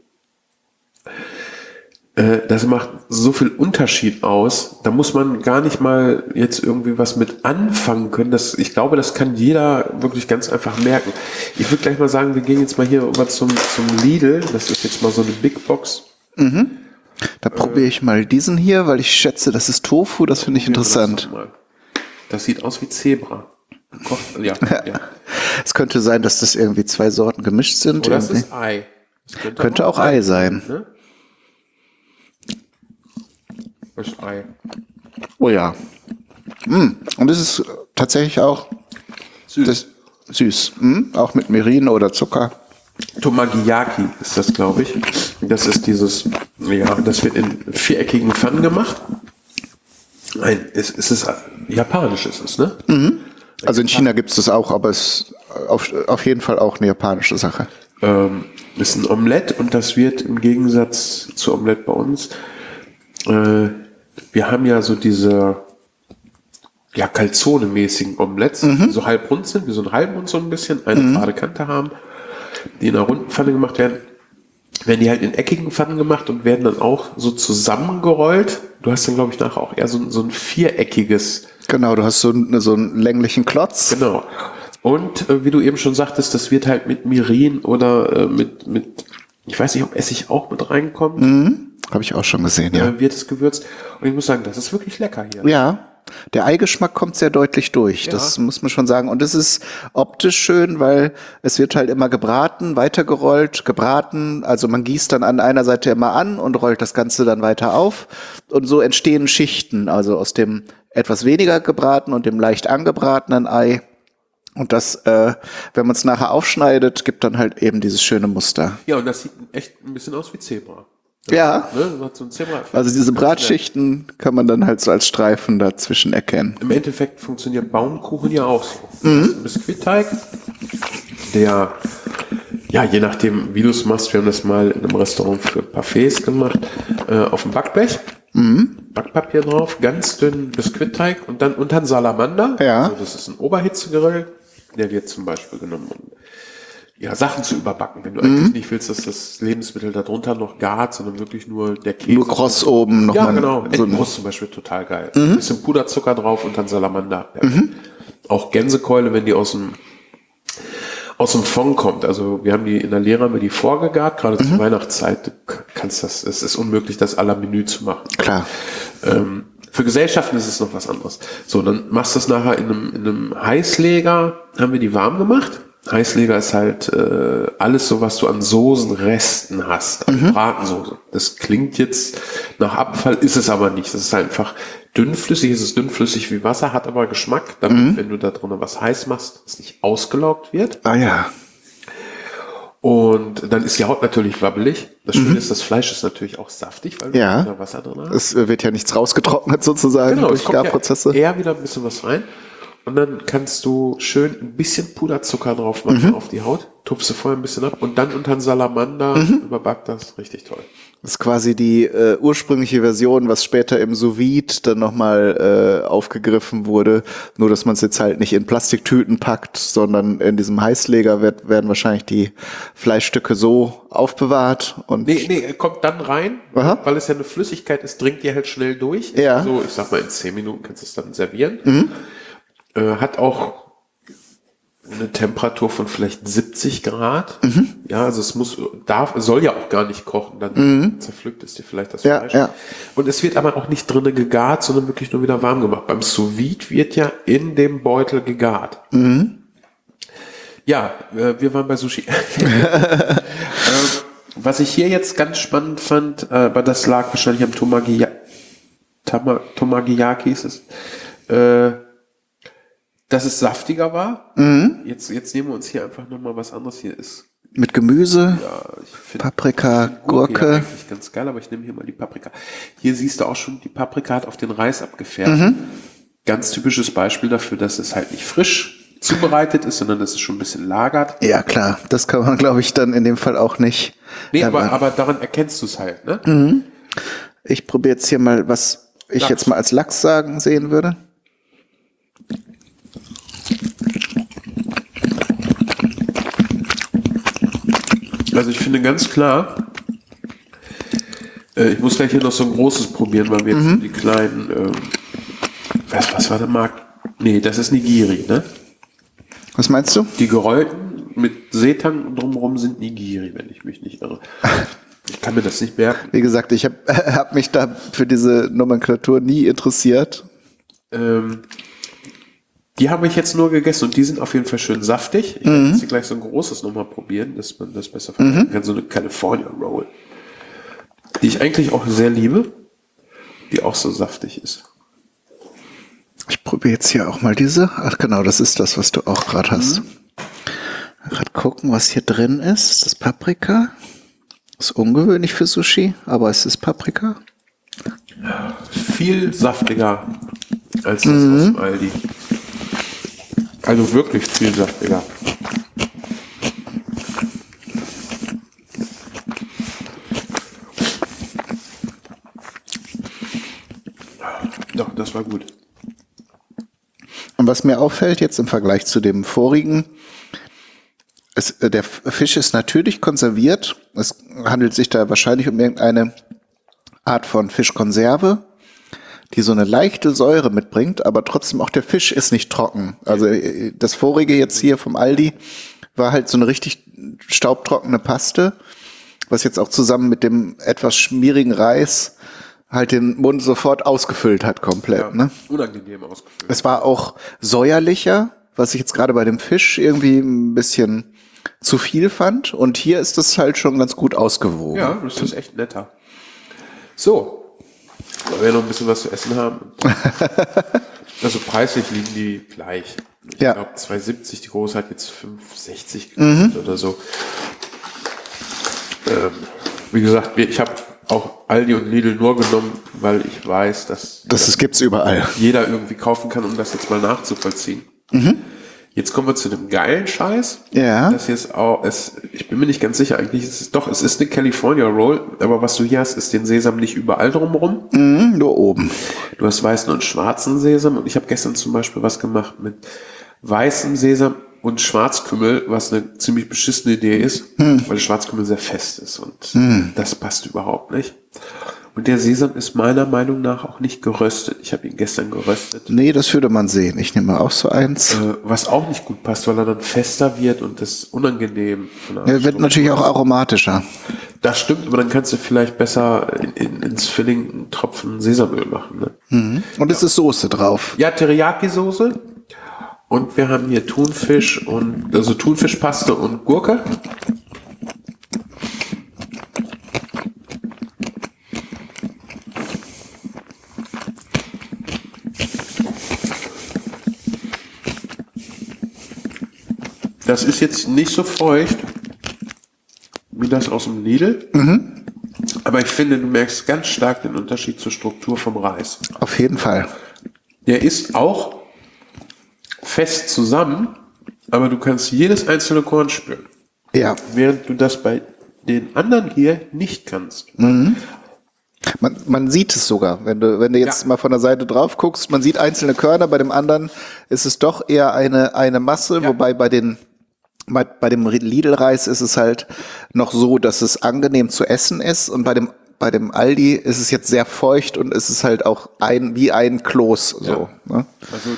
Äh, das macht so viel Unterschied aus, da muss man gar nicht mal jetzt irgendwie was mit anfangen können. Das, ich glaube, das kann jeder wirklich ganz einfach merken. Ich würde gleich mal sagen, wir gehen jetzt mal hier rüber zum, zum Lidl. Das ist jetzt mal so eine Big Box. Mhm. Da äh, probiere ich mal diesen hier, weil ich schätze, das ist Tofu, das finde ich interessant. Das sieht aus wie Zebra. Ja, ja. Es könnte sein, dass das irgendwie zwei Sorten gemischt sind. Oder das ist Ei. Das könnte, könnte auch, auch Ei sein. Ne? Das ist Ei. Oh ja. Mm. Und das ist tatsächlich auch süß. Das, süß. Mm. Auch mit Mirin oder Zucker. Tomagiyaki ist das, glaube ich. Das ist dieses, ja, das wird in viereckigen Pfannen gemacht. Nein, es, es ist japanisch, ist es, ne? Mhm. Also in China gibt es das auch, aber es ist auf, auf jeden Fall auch eine japanische Sache. Ähm, ist ein Omelett und das wird im Gegensatz zu Omelett bei uns, äh, wir haben ja so diese ja, Calzone-mäßigen Omelettes, mhm. die so halbrund sind, wie so ein Halbmond so ein bisschen, eine mhm. gerade Kante haben, die in einer runden Pfanne gemacht werden. Werden die halt in eckigen Pfannen gemacht und werden dann auch so zusammengerollt. Du hast dann, glaube ich, nachher auch eher so, so ein viereckiges. Genau, du hast so, eine, so einen länglichen Klotz. Genau. Und äh, wie du eben schon sagtest, das wird halt mit Mirin oder äh, mit, mit, ich weiß nicht, ob Essig auch mit reinkommt. Mhm. Habe ich auch schon gesehen, ja. Äh, wird es gewürzt. Und ich muss sagen, das ist wirklich lecker hier. Ja. Der Eigeschmack kommt sehr deutlich durch, ja. Das muss man schon sagen. Und es ist optisch schön, weil es wird halt immer gebraten, weitergerollt, gebraten. Also man gießt dann an einer Seite immer an und rollt das Ganze dann weiter auf. Und so entstehen Schichten, also aus dem etwas weniger gebratenen und dem leicht angebratenen Ei. Und das, äh, wenn man es nachher aufschneidet, gibt dann halt eben dieses schöne Muster. Ja, und das sieht echt ein bisschen aus wie Zebra. Ja, ne? So ein Zebra also diese Bratschichten kann man dann halt so als Streifen dazwischen erkennen. Im Endeffekt funktioniert Baumkuchen ja auch so. Mhm. Ein Biskuitteig, der, ja, je nachdem, wie du es machst, wir haben das mal in einem Restaurant für Parfaits gemacht, äh, auf dem Backblech, mhm. Backpapier drauf, ganz dünn Biskuitteig und dann unter ein Salamander. Ja. Also das ist ein Oberhitzegrill, der wird zum Beispiel genommen, um ja, Sachen zu überbacken, wenn du mhm. eigentlich nicht willst, dass das Lebensmittel darunter noch gart, sondern wirklich nur der Käse. Nur kross oben noch ja, mal. Genau. So Entenbrust zum Beispiel total geil. Mhm. Ein bisschen Puderzucker drauf und dann Salamander. Ja. Mhm. Auch Gänsekeule, wenn die aus dem aus dem Fond kommt. Also wir haben die in der Lehre haben wir die vorgegart, gerade mhm. zur Weihnachtszeit. Du kannst das, es ist unmöglich, das à la Menü zu machen. Klar. Ähm, für Gesellschaften ist es noch was anderes. So, dann machst du es nachher in einem, in einem Heißleger, haben wir die warm gemacht. Heißleger ist halt äh, alles so, was du an Soßenresten hast, an mhm. Bratensoße. Das klingt jetzt nach Abfall, ist es aber nicht. Das ist einfach dünnflüssig, es ist dünnflüssig wie Wasser, hat aber Geschmack, damit, mhm. wenn du da drin was heiß machst, es nicht ausgelaugt wird. Ah ja. Und dann ist die Haut natürlich wabbelig. Das Schöne mhm. ist, das Fleisch ist natürlich auch saftig, weil ja. du da Wasser drin hast. Es wird ja nichts rausgetrocknet sozusagen genau, durch es kommt Garprozesse. Ja eher wieder ein bisschen was rein. Und dann kannst du schön ein bisschen Puderzucker drauf machen mhm. auf die Haut, tupfst du vorher ein bisschen ab und dann unter den Salamander mhm. überbackt das. Richtig toll. Das ist quasi die äh, ursprüngliche Version, was später im Sous-Vide dann nochmal äh, aufgegriffen wurde. Nur, dass man es jetzt halt nicht in Plastiktüten packt, sondern in diesem Heißleger wird, werden wahrscheinlich die Fleischstücke so aufbewahrt. Und nee, nee, kommt dann rein, Aha. weil es ja eine Flüssigkeit ist, dringt die halt schnell durch. Ja. So, ich sag mal, in zehn Minuten kannst du es dann servieren. Mhm. Äh, hat auch eine Temperatur von vielleicht siebzig Grad. Mhm. Ja, also es muss, darf, soll ja auch gar nicht kochen, dann mhm. zerpflückt es dir vielleicht das ja, Fleisch. Ja. Und es wird aber auch nicht drinnen gegart, sondern wirklich nur wieder warm gemacht. Beim Sous-Vide wird ja in dem Beutel gegart. Mhm. Ja, äh, wir waren bei Sushi. äh, was ich hier jetzt ganz spannend fand, äh, aber das lag wahrscheinlich am Tomagiya, Tama, Tomagiyaki ist es, äh, dass es saftiger war. Mhm. Jetzt, jetzt nehmen wir uns hier einfach nochmal was anderes. Hier ist Mit Gemüse, Ja, ich find, Paprika, ich find Gurke. Gurke. Ja, eigentlich ganz geil, aber ich nehme hier mal die Paprika. Hier siehst du auch schon, die Paprika hat auf den Reis abgefärbt. Mhm. Ganz typisches Beispiel dafür, dass es halt nicht frisch zubereitet ist, sondern dass es schon ein bisschen lagert. Ja, klar. Das kann man, glaube ich, dann in dem Fall auch nicht. Nee, aber, aber aber daran erkennst du es halt, ne? ich probiere jetzt hier mal, was ich Lachs. jetzt mal als Lachs sagen sehen würde. Also ich finde ganz klar, äh, ich muss gleich hier noch so ein großes probieren, weil wir jetzt die kleinen, ähm, was, was war der Markt? Nee, das ist Nigiri, ne? Was meinst du? Die gerollten mit Seetang drumherum sind Nigiri, wenn ich mich nicht irre. Ich kann mir das nicht merken. Wie gesagt, ich habe hab mich da für diese Nomenklatur nie interessiert. Ähm, die habe ich jetzt nur gegessen und die sind auf jeden Fall schön saftig. Ich werde jetzt hier gleich so ein großes nochmal probieren, dass man das besser verstehen kann. So eine California Roll. Die ich eigentlich auch sehr liebe, die auch so saftig ist. Ich probiere jetzt hier auch mal diese. Ach genau, das ist das, was du auch gerade hast. Gerade gucken, was hier drin ist. Das Paprika. Ist ungewöhnlich für Sushi, aber es ist Paprika. Viel saftiger als das aus dem Aldi. Also wirklich viel saftiger. Doch, das war gut. Und was mir auffällt jetzt im Vergleich zu dem vorigen, es, äh, der Fisch ist natürlich konserviert. Es handelt sich da wahrscheinlich um irgendeine Art von Fischkonserve, die so eine leichte Säure mitbringt, aber trotzdem auch der Fisch ist nicht trocken. Also äh, das vorige jetzt hier vom Aldi war halt so eine richtig staubtrockene Paste, was jetzt auch zusammen mit dem etwas schmierigen Reis halt den Mund sofort ausgefüllt hat komplett. Ja, Ne? unangenehm ausgefüllt. Es war auch säuerlicher, was ich jetzt gerade bei dem Fisch irgendwie ein bisschen zu viel fand. Und hier ist das halt schon ganz gut ausgewogen. Ja, das ist echt netter. So, weil wir noch ein bisschen was zu essen haben. Also preislich liegen die gleich. Ich Ja. glaube zwei siebzig, die große hat jetzt fünf sechzig gekostet oder so. Ähm, wie gesagt, wir- ich habe auch Aldi und Lidl nur genommen, weil ich weiß, dass Das ist, gibt's überall. jeder irgendwie kaufen kann, um das jetzt mal nachzuvollziehen. Jetzt kommen wir zu dem geilen Scheiß. Ja. Das hier ist auch, es, ich bin mir nicht ganz sicher, eigentlich ist es doch, es ist eine California Roll, aber was du hier hast, ist den Sesam nicht überall drumherum. Mhm, nur oben. Du hast weißen und schwarzen Sesam und ich habe gestern zum Beispiel was gemacht mit weißem Sesam und Schwarzkümmel, was eine ziemlich beschissene Idee ist, weil Schwarzkümmel sehr fest ist und das passt überhaupt nicht. Und der Sesam ist meiner Meinung nach auch nicht geröstet. Ich habe ihn gestern geröstet. Nee, das würde man sehen. Ich nehme auch so eins. Äh, was auch nicht gut passt, weil er dann fester wird und das ist unangenehm. Von der Er wird Struktur. natürlich auch aromatischer. Das stimmt, aber dann kannst du vielleicht besser in, in, ins Filling einen Tropfen Sesamöl machen. Ne? Und es ist Soße drauf. Ja, Teriyaki-Soße. Und wir haben hier Thunfisch und, also Thunfischpaste und Gurke. Das ist jetzt nicht so feucht wie das aus dem Lidl. Aber ich finde, du merkst ganz stark den Unterschied zur Struktur vom Reis. Auf jeden Fall. Der ist auch fest zusammen, aber du kannst jedes einzelne Korn spüren. Ja. Während du das bei den anderen hier nicht kannst. Man, man sieht es sogar, wenn du, wenn du jetzt Ja. mal von der Seite drauf guckst, man sieht einzelne Körner, bei dem anderen ist es doch eher eine, eine Masse, Ja. wobei bei den bei, bei dem Lidl-Reis ist es halt noch so, dass es angenehm zu essen ist und bei dem bei dem Aldi ist es jetzt sehr feucht und es ist halt auch ein wie ein Kloß so. Ne? Also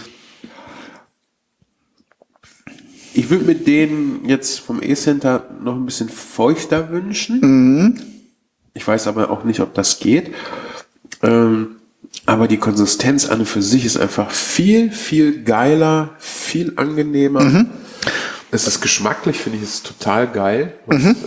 ich würde mir den jetzt vom E-Center noch ein bisschen feuchter wünschen. Ich weiß aber auch nicht, ob das geht. Ähm, aber die Konsistenz an und für sich ist einfach viel, viel geiler, viel angenehmer. Es ist geschmacklich, finde ich, es total geil. Was, ähm,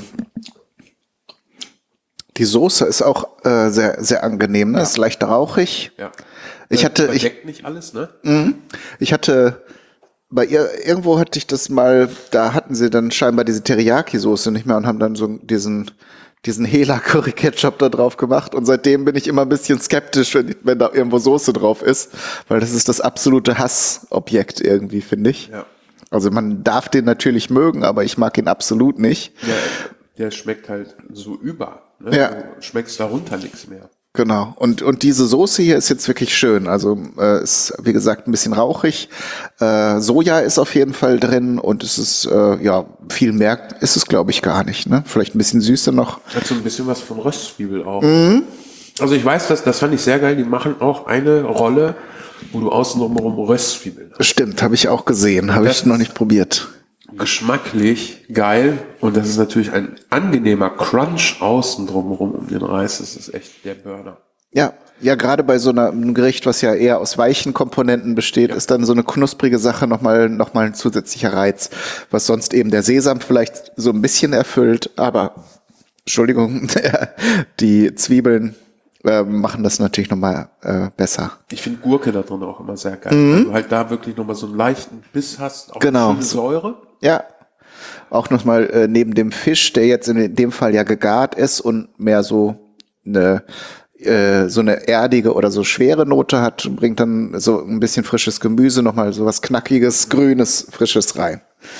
Die Soße ist auch äh, sehr sehr angenehm, ne? Ist leicht rauchig. ja. Ich Äh, hatte ich Überdeckt nicht alles, ne? Ich hatte bei ihr, irgendwo hatte ich das mal, da hatten sie dann scheinbar diese Teriyaki-Soße nicht mehr und haben dann so diesen, diesen Hela-Curry-Ketchup da drauf gemacht. Und seitdem bin ich immer ein bisschen skeptisch, wenn, wenn da irgendwo Soße drauf ist, weil das ist das absolute Hassobjekt irgendwie, finde ich. Ja. Also man darf den natürlich mögen, aber ich mag ihn absolut nicht. Ja, der schmeckt halt so über. Ne? Ja. Du schmeckst darunter nichts mehr. Genau. Und und diese Soße hier ist jetzt wirklich schön. Also äh, ist wie gesagt ein bisschen rauchig. Äh, Soja ist auf jeden Fall drin und es ist äh, ja viel mehr ist es glaube ich gar nicht. Ne? Vielleicht ein bisschen süßer noch. Hat so ein bisschen was von Röstzwiebel auch. Mhm. Also ich weiß, das, das fand ich sehr geil. Die machen auch eine Rolle, wo du außen drumherum Röstzwiebeln hast. Stimmt, habe ich auch gesehen. Habe ich noch nicht probiert. Geschmacklich geil und das ist natürlich ein angenehmer Crunch außen drumherum um den Reis. Das ist echt der Burner. Ja, ja, gerade bei so einer, einem Gericht, was ja eher aus weichen Komponenten besteht, ja. ist dann so eine knusprige Sache nochmal noch mal ein zusätzlicher Reiz, was sonst eben der Sesam vielleicht so ein bisschen erfüllt, aber Entschuldigung, die Zwiebeln äh, machen das natürlich nochmal äh, besser. Ich finde Gurke da drin auch immer sehr geil, mhm. weil du halt da wirklich nochmal so einen leichten Biss hast, auch genau. eine schöne Säure. Ja, auch nochmal äh, neben dem Fisch, der jetzt in dem Fall ja gegart ist und mehr so eine äh, so eine erdige oder so schwere Note hat, bringt dann so ein bisschen frisches Gemüse, nochmal so was Knackiges, Grünes, Frisches rein.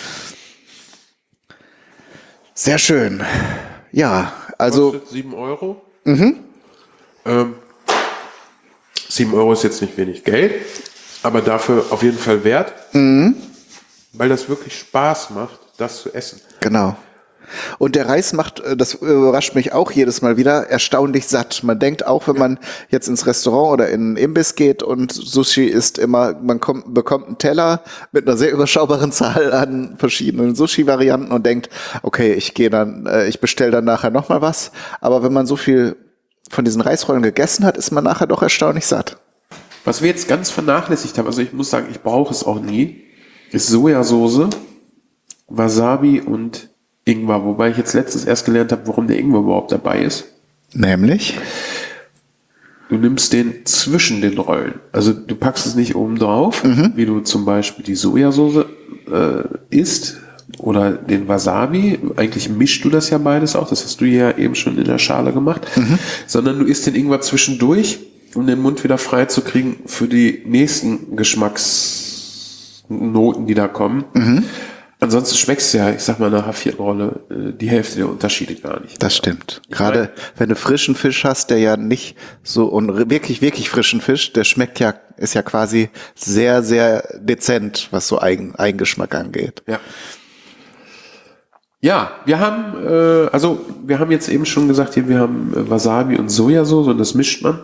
Sehr schön. Ja, also... Kostet sieben Euro. Mhm. Ähm, sieben Euro ist jetzt nicht wenig Geld, aber dafür auf jeden Fall wert. Mhm. Weil das wirklich Spaß macht, das zu essen. Genau. Und der Reis macht, das überrascht mich auch jedes Mal wieder, erstaunlich satt. Man denkt auch, wenn man jetzt ins Restaurant oder in einen Imbiss geht und Sushi isst immer, man kommt, bekommt einen Teller mit einer sehr überschaubaren Zahl an verschiedenen Sushi-Varianten und denkt, okay, ich gehe dann, ich bestelle dann nachher nochmal was. Aber wenn man so viel von diesen Reisrollen gegessen hat, ist man nachher doch erstaunlich satt. Was wir jetzt ganz vernachlässigt haben, also ich muss sagen, ich brauche es auch nie, ist Sojasauce, Wasabi und Ingwer, wobei ich jetzt letztens erst gelernt habe, warum der Ingwer überhaupt dabei ist. Nämlich? Du nimmst den zwischen den Rollen. Also du packst es nicht oben drauf, mhm. wie du zum Beispiel die Sojasauce äh, isst oder den Wasabi. Eigentlich mischst du das ja beides auch, das hast du ja eben schon in der Schale gemacht, mhm. sondern du isst den Ingwer zwischendurch, um den Mund wieder frei zu kriegen für die nächsten Geschmacksnoten, die da kommen. Mhm. Ansonsten schmeckst du ja, ich sag mal, nach der vierten Rolle die Hälfte der Unterschiede gar nicht. Das stimmt. Gerade wenn du frischen Fisch hast, der ja nicht so, und wirklich, wirklich frischen Fisch, der schmeckt ja, ist ja quasi sehr, sehr dezent, was so Eigen, Eigengeschmack angeht. Ja. Ja, wir haben, äh, also wir haben jetzt eben schon gesagt, hier, wir haben Wasabi und Sojasauce und das mischt man.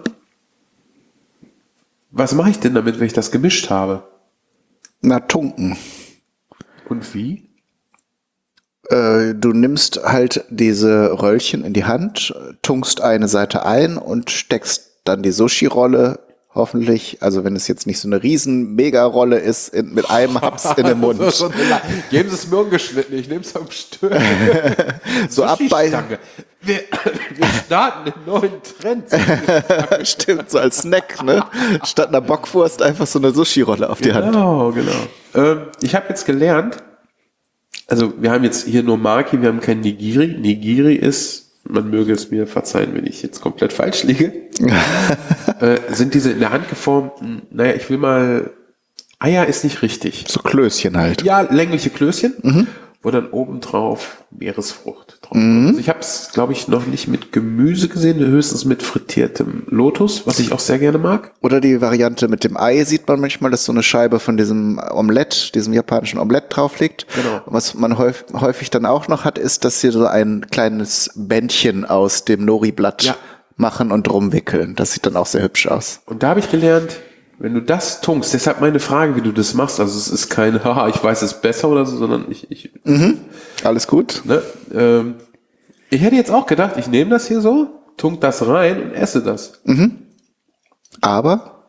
Was mache ich denn damit, wenn ich das gemischt habe? Na, tunken. Und wie? Äh, du nimmst halt diese Röllchen in die Hand, tunkst eine Seite ein und steckst dann die Sushi-Rolle hoffentlich, also wenn es jetzt nicht so eine riesen Mega-Rolle ist, in, mit einem Haps in den Mund. Geben Sie es mir ungeschnitten, ich nehme es am Stück. So abbeißen. Wir, wir starten einen neuen Trend. Stimmt, so als Snack, ne? Statt einer Bockwurst einfach so eine Sushi-Rolle auf die genau, Hand. Genau, genau. Ähm, ich habe jetzt gelernt, also wir haben jetzt hier nur Maki, wir haben kein Nigiri. Nigiri ist, man möge es mir verzeihen, wenn ich jetzt komplett falsch liege, äh, sind diese in der Hand geformten, naja, ich will mal, Eier ist nicht richtig. So Klößchen halt. Ja, längliche Klößchen, mhm. wo dann obendrauf Meeresfrucht drauf mhm. Also ich habe es, glaube ich, noch nicht mit Gemüse gesehen, höchstens mit frittiertem Lotus, was ich auch sehr gerne mag. Oder die Variante mit dem Ei sieht man manchmal, dass so eine Scheibe von diesem Omelett, diesem japanischen Omelett drauf liegt. Genau. Was man häufig, häufig dann auch noch hat, ist, dass sie so ein kleines Bändchen aus dem Nori-Blatt ja. machen und drum wickeln. Das sieht dann auch sehr hübsch aus. Und da habe ich gelernt, wenn du das tunkst, deshalb meine Frage, wie du das machst, also es ist kein, haha, ich weiß es besser oder so, sondern ich... ich mhm. Alles gut. Ne, ähm, ich hätte jetzt auch gedacht, ich nehme das hier so, tunk das rein und esse das. Mhm. Aber?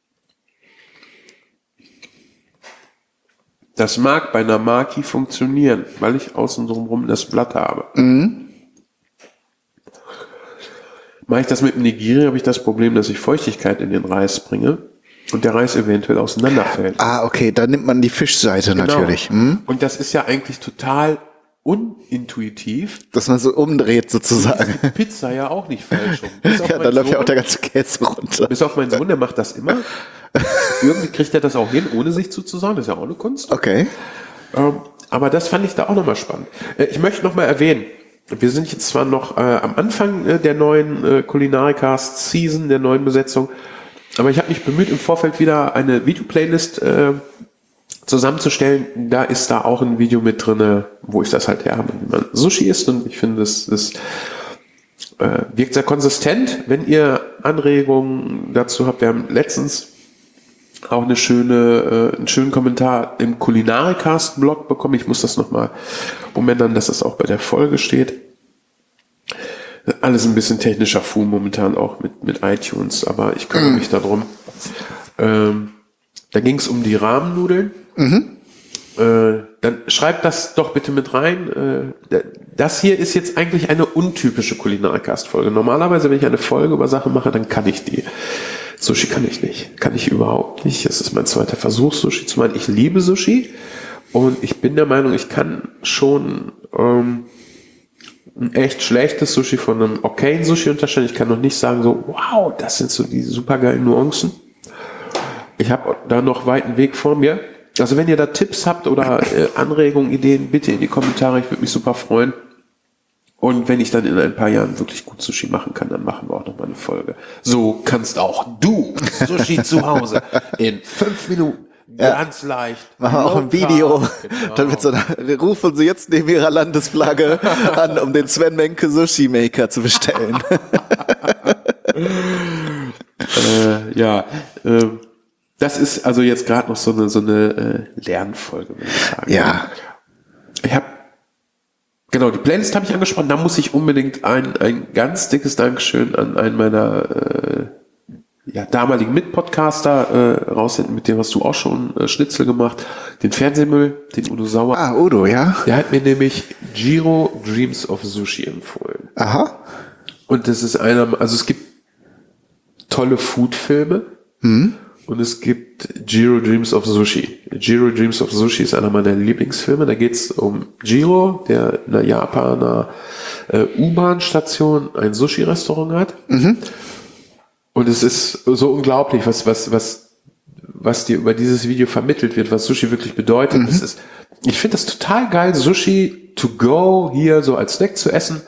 Das mag bei einer Maki funktionieren, weil ich außen drumherum das Blatt habe. Mhm. Mache ich das mit dem Nigiri, habe ich das Problem, dass ich Feuchtigkeit in den Reis bringe. und der Reis eventuell auseinanderfällt. Ah, okay, da nimmt man die Fischseite Genau. natürlich. Hm? Und das ist ja eigentlich total unintuitiv. Dass man so umdreht sozusagen. Die Pizza ja auch nicht falsch rum. Bis auf Ja, meinen da läuft ja Sohn- auch der ganze Käse runter. Bis auf meinen Sohn, der macht das immer. Irgendwie kriegt er das auch hin, ohne sich zuzusagen. Das ist ja auch eine Kunst. Okay. Ähm, aber das fand ich da auch nochmal spannend. Äh, ich möchte nochmal erwähnen, wir sind jetzt zwar noch äh, am Anfang äh, der neuen äh, Kulinarikast-Season, der neuen Besetzung, aber ich habe mich bemüht, im Vorfeld wieder eine Videoplaylist äh, zusammenzustellen. Da ist da auch ein Video mit drin, wo ich das halt her habe, wie man Sushi isst. Und ich finde, das, das äh, wirkt sehr konsistent. Wenn ihr Anregungen dazu habt, wir haben letztens auch eine schöne, äh, einen schönen Kommentar im Kulinarikast-Blog bekommen. Ich muss das nochmal umändern, dass das auch bei der Folge steht. Alles ein bisschen technischer Fu momentan auch mit, mit iTunes, aber ich kümmere mich darum. Ähm, da ging es um die Rahmennudeln. Mhm. Äh, dann schreibt das doch bitte mit rein. Äh, das hier ist jetzt eigentlich eine untypische Kulinarikast-Folge. Normalerweise, wenn ich eine Folge über Sachen mache, dann kann ich die. Sushi kann ich nicht. Kann ich überhaupt nicht. Es ist mein zweiter Versuch, Sushi zu machen. Ich liebe Sushi und ich bin der Meinung, ich kann schon ähm, ein echt schlechtes Sushi von einem okayen Sushi unterscheiden. Ich kann noch nicht sagen so, wow, das sind so die supergeilen Nuancen. Ich habe da noch weiten Weg vor mir. Also wenn ihr da Tipps habt oder äh, Anregungen, Ideen, bitte in die Kommentare. Ich würde mich super freuen. Und wenn ich dann in ein paar Jahren wirklich gut Sushi machen kann, dann machen wir auch noch mal eine Folge. So kannst auch du Sushi zu Hause in fünf Minuten ganz ja. leicht. Machen wir auch ein Video. Genau. Dann wird so, rufen Sie jetzt neben Ihrer Landesflagge an, um den Sven Menke Sushi Maker zu bestellen. äh, ja, äh, das ist also jetzt gerade noch so eine so eine äh, Lernfolge, würde ich sagen. Ja. Ich habe Genau, die Playlist habe ich angesprochen. Da muss ich unbedingt ein, ein ganz dickes Dankeschön an einen meiner äh, ja, damaligen Mitpodcaster äh, raussenden, mit dem hast du auch schon äh, Schnitzel gemacht. Den Fernsehmüll, den Udo Sauer. Ah, Udo, ja. Der hat mir nämlich Jiro Dreams of Sushi empfohlen. Aha. Und das ist einer, also es gibt tolle Food-Filme. Mhm. Und es gibt Jiro Dreams of Sushi. Jiro Dreams of Sushi ist einer meiner Lieblingsfilme. Da geht es um Jiro, der in einer Japaner äh, U-Bahn-Station ein Sushi-Restaurant hat. Mhm. Und es ist so unglaublich, was, was, was, was dir über dieses Video vermittelt wird, was Sushi wirklich bedeutet. Mhm. Es ist, ich finde das total geil, Sushi to go hier so als Snack zu essen.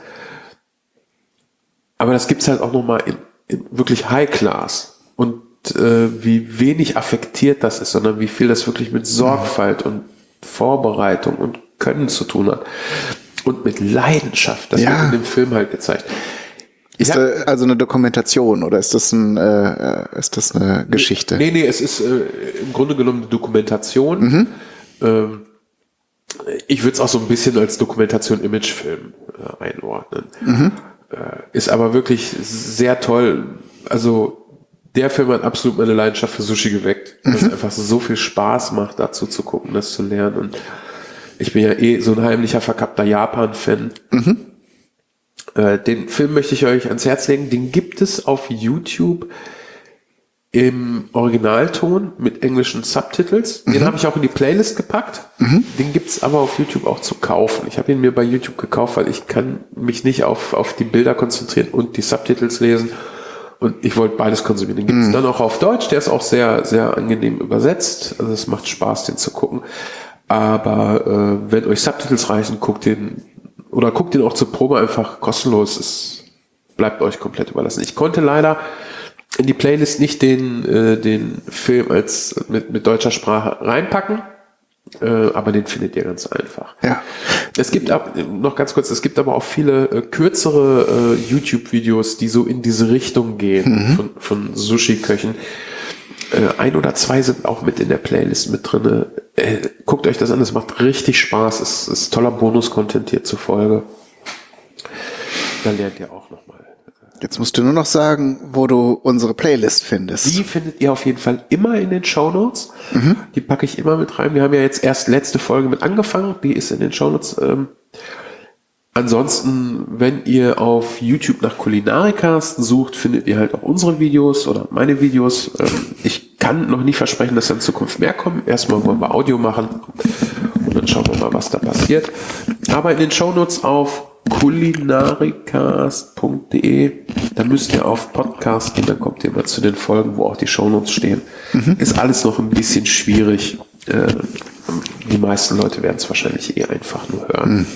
Aber das gibt's halt auch nochmal in, in wirklich High Class. Und wie wenig affektiert das ist, sondern wie viel das wirklich mit Sorgfalt und Vorbereitung und Können zu tun hat. Und mit Leidenschaft. Das ja. wird in dem Film halt gezeigt. Ist da also eine Dokumentation oder ist das, ein, äh, ist das eine Geschichte? Nee, nee, es ist äh, im Grunde genommen eine Dokumentation. Mhm. Ähm, ich würde es auch so ein bisschen als Dokumentation-Imagefilm äh, einordnen. Mhm. Äh, ist aber wirklich sehr toll. Also der Film hat absolut meine Leidenschaft für Sushi geweckt. Mhm. Dass es einfach so viel Spaß macht, dazu zu gucken, das zu lernen. Und ich bin ja eh so ein heimlicher, verkappter Japan-Fan. Mhm. Äh, den Film möchte ich euch ans Herz legen. Den gibt es auf YouTube im Originalton mit englischen Subtitles. Den mhm. habe ich auch in die Playlist gepackt. Mhm. Den gibt's aber auf YouTube auch zu kaufen. Ich habe ihn mir bei YouTube gekauft, weil ich kann mich nicht auf, auf die Bilder konzentrieren und die Subtitles lesen. Und ich wollte beides konsumieren. Den gibt's mhm. dann auch auf Deutsch. Der ist auch sehr, sehr angenehm übersetzt. Also es macht Spaß, den zu gucken. Aber äh, wenn euch Subtitles reichen, guckt den oder guckt den auch zur Probe einfach kostenlos. Es bleibt euch komplett überlassen. Ich konnte leider in die Playlist nicht den äh, den Film als mit mit deutscher Sprache reinpacken, äh, aber den findet ihr ganz einfach. Ja. Es gibt ab, noch ganz kurz, es gibt aber auch viele äh, kürzere äh, YouTube-Videos, die so in diese Richtung gehen, mhm. von, von Sushi-Köchen. Äh, ein oder zwei sind auch mit in der Playlist mit drin. Äh, guckt euch das an, es macht richtig Spaß. Es ist toller Bonus-Content hier zur Folge. Da lernt ihr auch nochmal. Jetzt musst du nur noch sagen, wo du unsere Playlist findest. Die findet ihr auf jeden Fall immer in den Shownotes. Mhm. Die packe ich immer mit rein. Wir haben ja jetzt erst letzte Folge mit angefangen. Die ist in den Shownotes. Ähm, Ansonsten, wenn ihr auf YouTube nach Kulinarikast sucht, findet ihr halt auch unsere Videos oder meine Videos. Ich kann noch nicht versprechen, dass da in Zukunft mehr kommen. Erstmal wollen wir Audio machen und dann schauen wir mal, was da passiert. Aber in den Shownotes auf kulinarikast punkt de, da müsst ihr auf Podcast gehen, dann kommt ihr mal zu den Folgen, wo auch die Shownotes stehen. Mhm. Ist alles noch ein bisschen schwierig. Die meisten Leute werden es wahrscheinlich eh einfach nur hören. Mhm.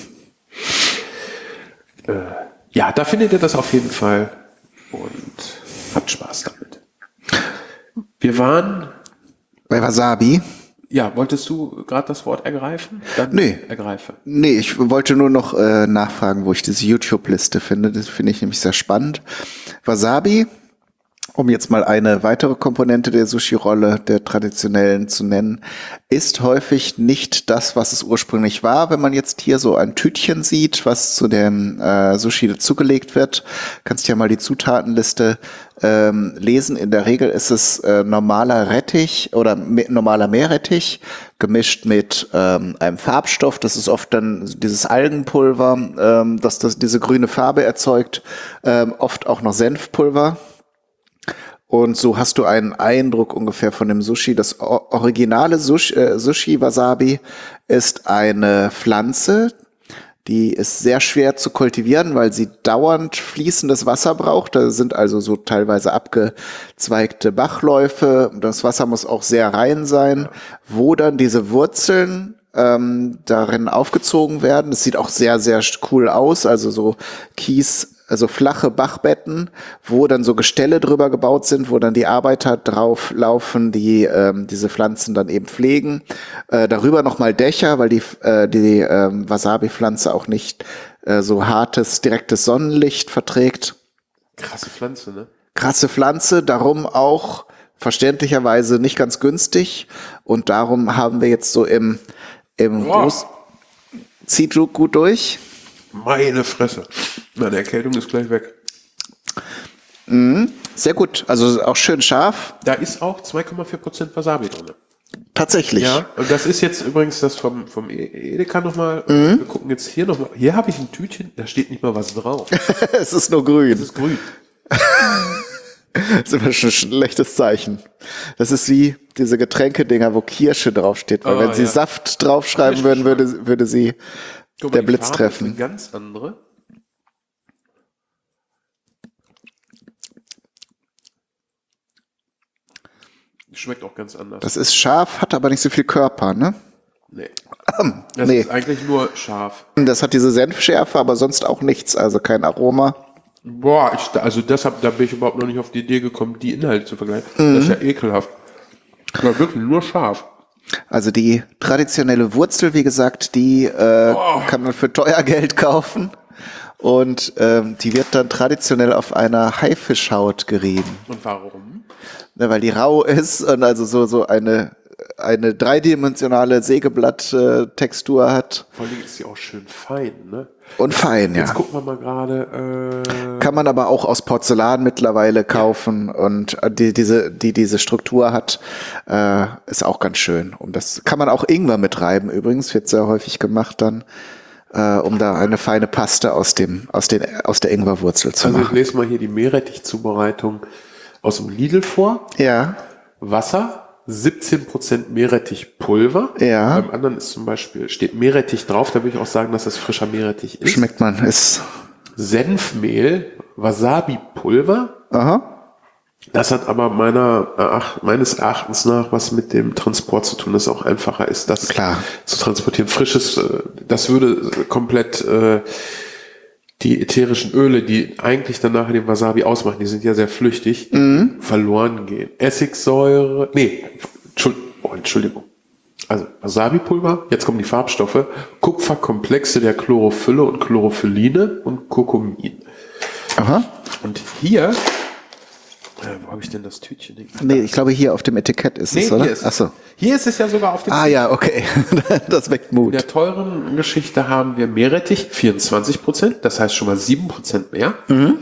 Äh, ja, da findet ihr das auf jeden Fall und habt Spaß damit. Wir waren bei Wasabi. Ja, wolltest du gerade das Wort ergreifen? Dann nee. Ergreife. Nee, ich wollte nur noch äh, nachfragen, wo ich diese YouTube-Liste finde. Das finde ich nämlich sehr spannend. Wasabi, um jetzt mal eine weitere Komponente der Sushi-Rolle, der traditionellen zu nennen, ist häufig nicht das, was es ursprünglich war. Wenn man jetzt hier so ein Tütchen sieht, was zu dem äh, Sushi dazugelegt wird, kannst du ja mal die Zutatenliste ähm, lesen. In der Regel ist es äh, normaler Rettich oder me- normaler Meerrettich gemischt mit ähm, einem Farbstoff. Das ist oft dann dieses Algenpulver, ähm, das, das diese grüne Farbe erzeugt. Ähm, oft auch noch Senfpulver. Und so hast du einen Eindruck ungefähr von dem Sushi. Das originale Sushi, äh, Sushi Wasabi ist eine Pflanze, die ist sehr schwer zu kultivieren, weil sie dauernd fließendes Wasser braucht. Da sind also so teilweise abgezweigte Bachläufe. Das Wasser muss auch sehr rein sein, wo dann diese Wurzeln ähm, darin aufgezogen werden. Das sieht auch sehr, sehr cool aus. Also so Kies, also flache Bachbetten, wo dann so Gestelle drüber gebaut sind, wo dann die Arbeiter drauf laufen, die ähm, diese Pflanzen dann eben pflegen. Äh, darüber nochmal Dächer, weil die, äh, die ähm, Wasabi-Pflanze auch nicht äh, so hartes, direktes Sonnenlicht verträgt. Krasse Pflanze, ne? Krasse Pflanze, darum auch verständlicherweise nicht ganz günstig. Und darum haben wir jetzt so im, im wow. Groß... Zieht gut durch. Meine Fresse. Meine Erkältung ist gleich weg. Mm, sehr gut. Also auch schön scharf. Da ist auch zwei Komma vier Prozent Wasabi drin. Tatsächlich. Ja, und das ist jetzt übrigens das vom, vom Edeka nochmal. Mhm. Wir gucken jetzt hier nochmal. Hier habe ich ein Tütchen, da steht nicht mal was drauf. Es ist nur grün. Es ist grün. Das ist immer schon ein schlechtes Zeichen. Das ist wie diese Getränkedinger, wo Kirsche draufsteht. Weil oh, wenn sie ja. Saft draufschreiben würden, würde, würde sie Guck mal, der Blitz Farbe treffen. Ist eine ganz andere. Schmeckt auch ganz anders. Das ist scharf, hat aber nicht so viel Körper, ne? Nee. Ähm, das nee. ist eigentlich nur scharf. Das hat diese Senfschärfe, aber sonst auch nichts, also kein Aroma. Boah, ich, also deshalb, da bin ich überhaupt noch nicht auf die Idee gekommen, die Inhalte zu vergleichen. Mhm. Das ist ja ekelhaft. Aber wirklich nur scharf. Also die traditionelle Wurzel, wie gesagt, die äh, oh. kann man für teuer Geld kaufen. Und ähm, die wird dann traditionell auf einer Haifischhaut gerieben. Und warum? Ne, weil die rau ist und also so, so eine, eine dreidimensionale Sägeblatt-Textur hat. Vor allem ist sie auch schön fein, ne? Und fein, ja. Jetzt gucken wir mal gerade. Äh Kann man aber auch aus Porzellan mittlerweile kaufen und die diese die diese Struktur hat, äh, ist auch ganz schön. Und das kann man auch Ingwer mitreiben. Übrigens wird sehr häufig gemacht dann, äh, um da eine feine Paste aus dem aus den aus der Ingwerwurzel zu also machen. Also ich lese mal hier die Meerrettich-Zubereitung aus dem Lidl vor. Ja. Wasser. siebzehn Prozent Meerrettichpulver. Ja. Beim anderen ist zum Beispiel, steht Meerrettich drauf, da würde ich auch sagen, dass das frischer Meerrettich ist. Schmeckt man, ist. Senfmehl, Wasabi-Pulver. Aha. Das hat aber meiner Erach- meines Erachtens nach was mit dem Transport zu tun, dass es auch einfacher ist, das Klar. zu transportieren. Frisches, das würde komplett äh, die ätherischen Öle, die eigentlich dann nachher den Wasabi ausmachen, die sind ja sehr flüchtig, mhm. verloren gehen. Essigsäure, nee, oh, Entschuldigung. Also Wasabi-Pulver, jetzt kommen die Farbstoffe, Kupferkomplexe der Chlorophylle und Chlorophyline und Kurkumin. Aha. Und hier, äh, wo habe ich denn das Tütchen? Nee, ich glaube hier auf dem Etikett ist nee, es, oder? Hier ist, Ach so. Hier ist es ja sogar auf dem Ah ja, okay. Das weckt Mut. In der teuren Geschichte haben wir Meerrettich, vierundzwanzig Prozent, das heißt schon mal sieben Prozent mehr. Mhm.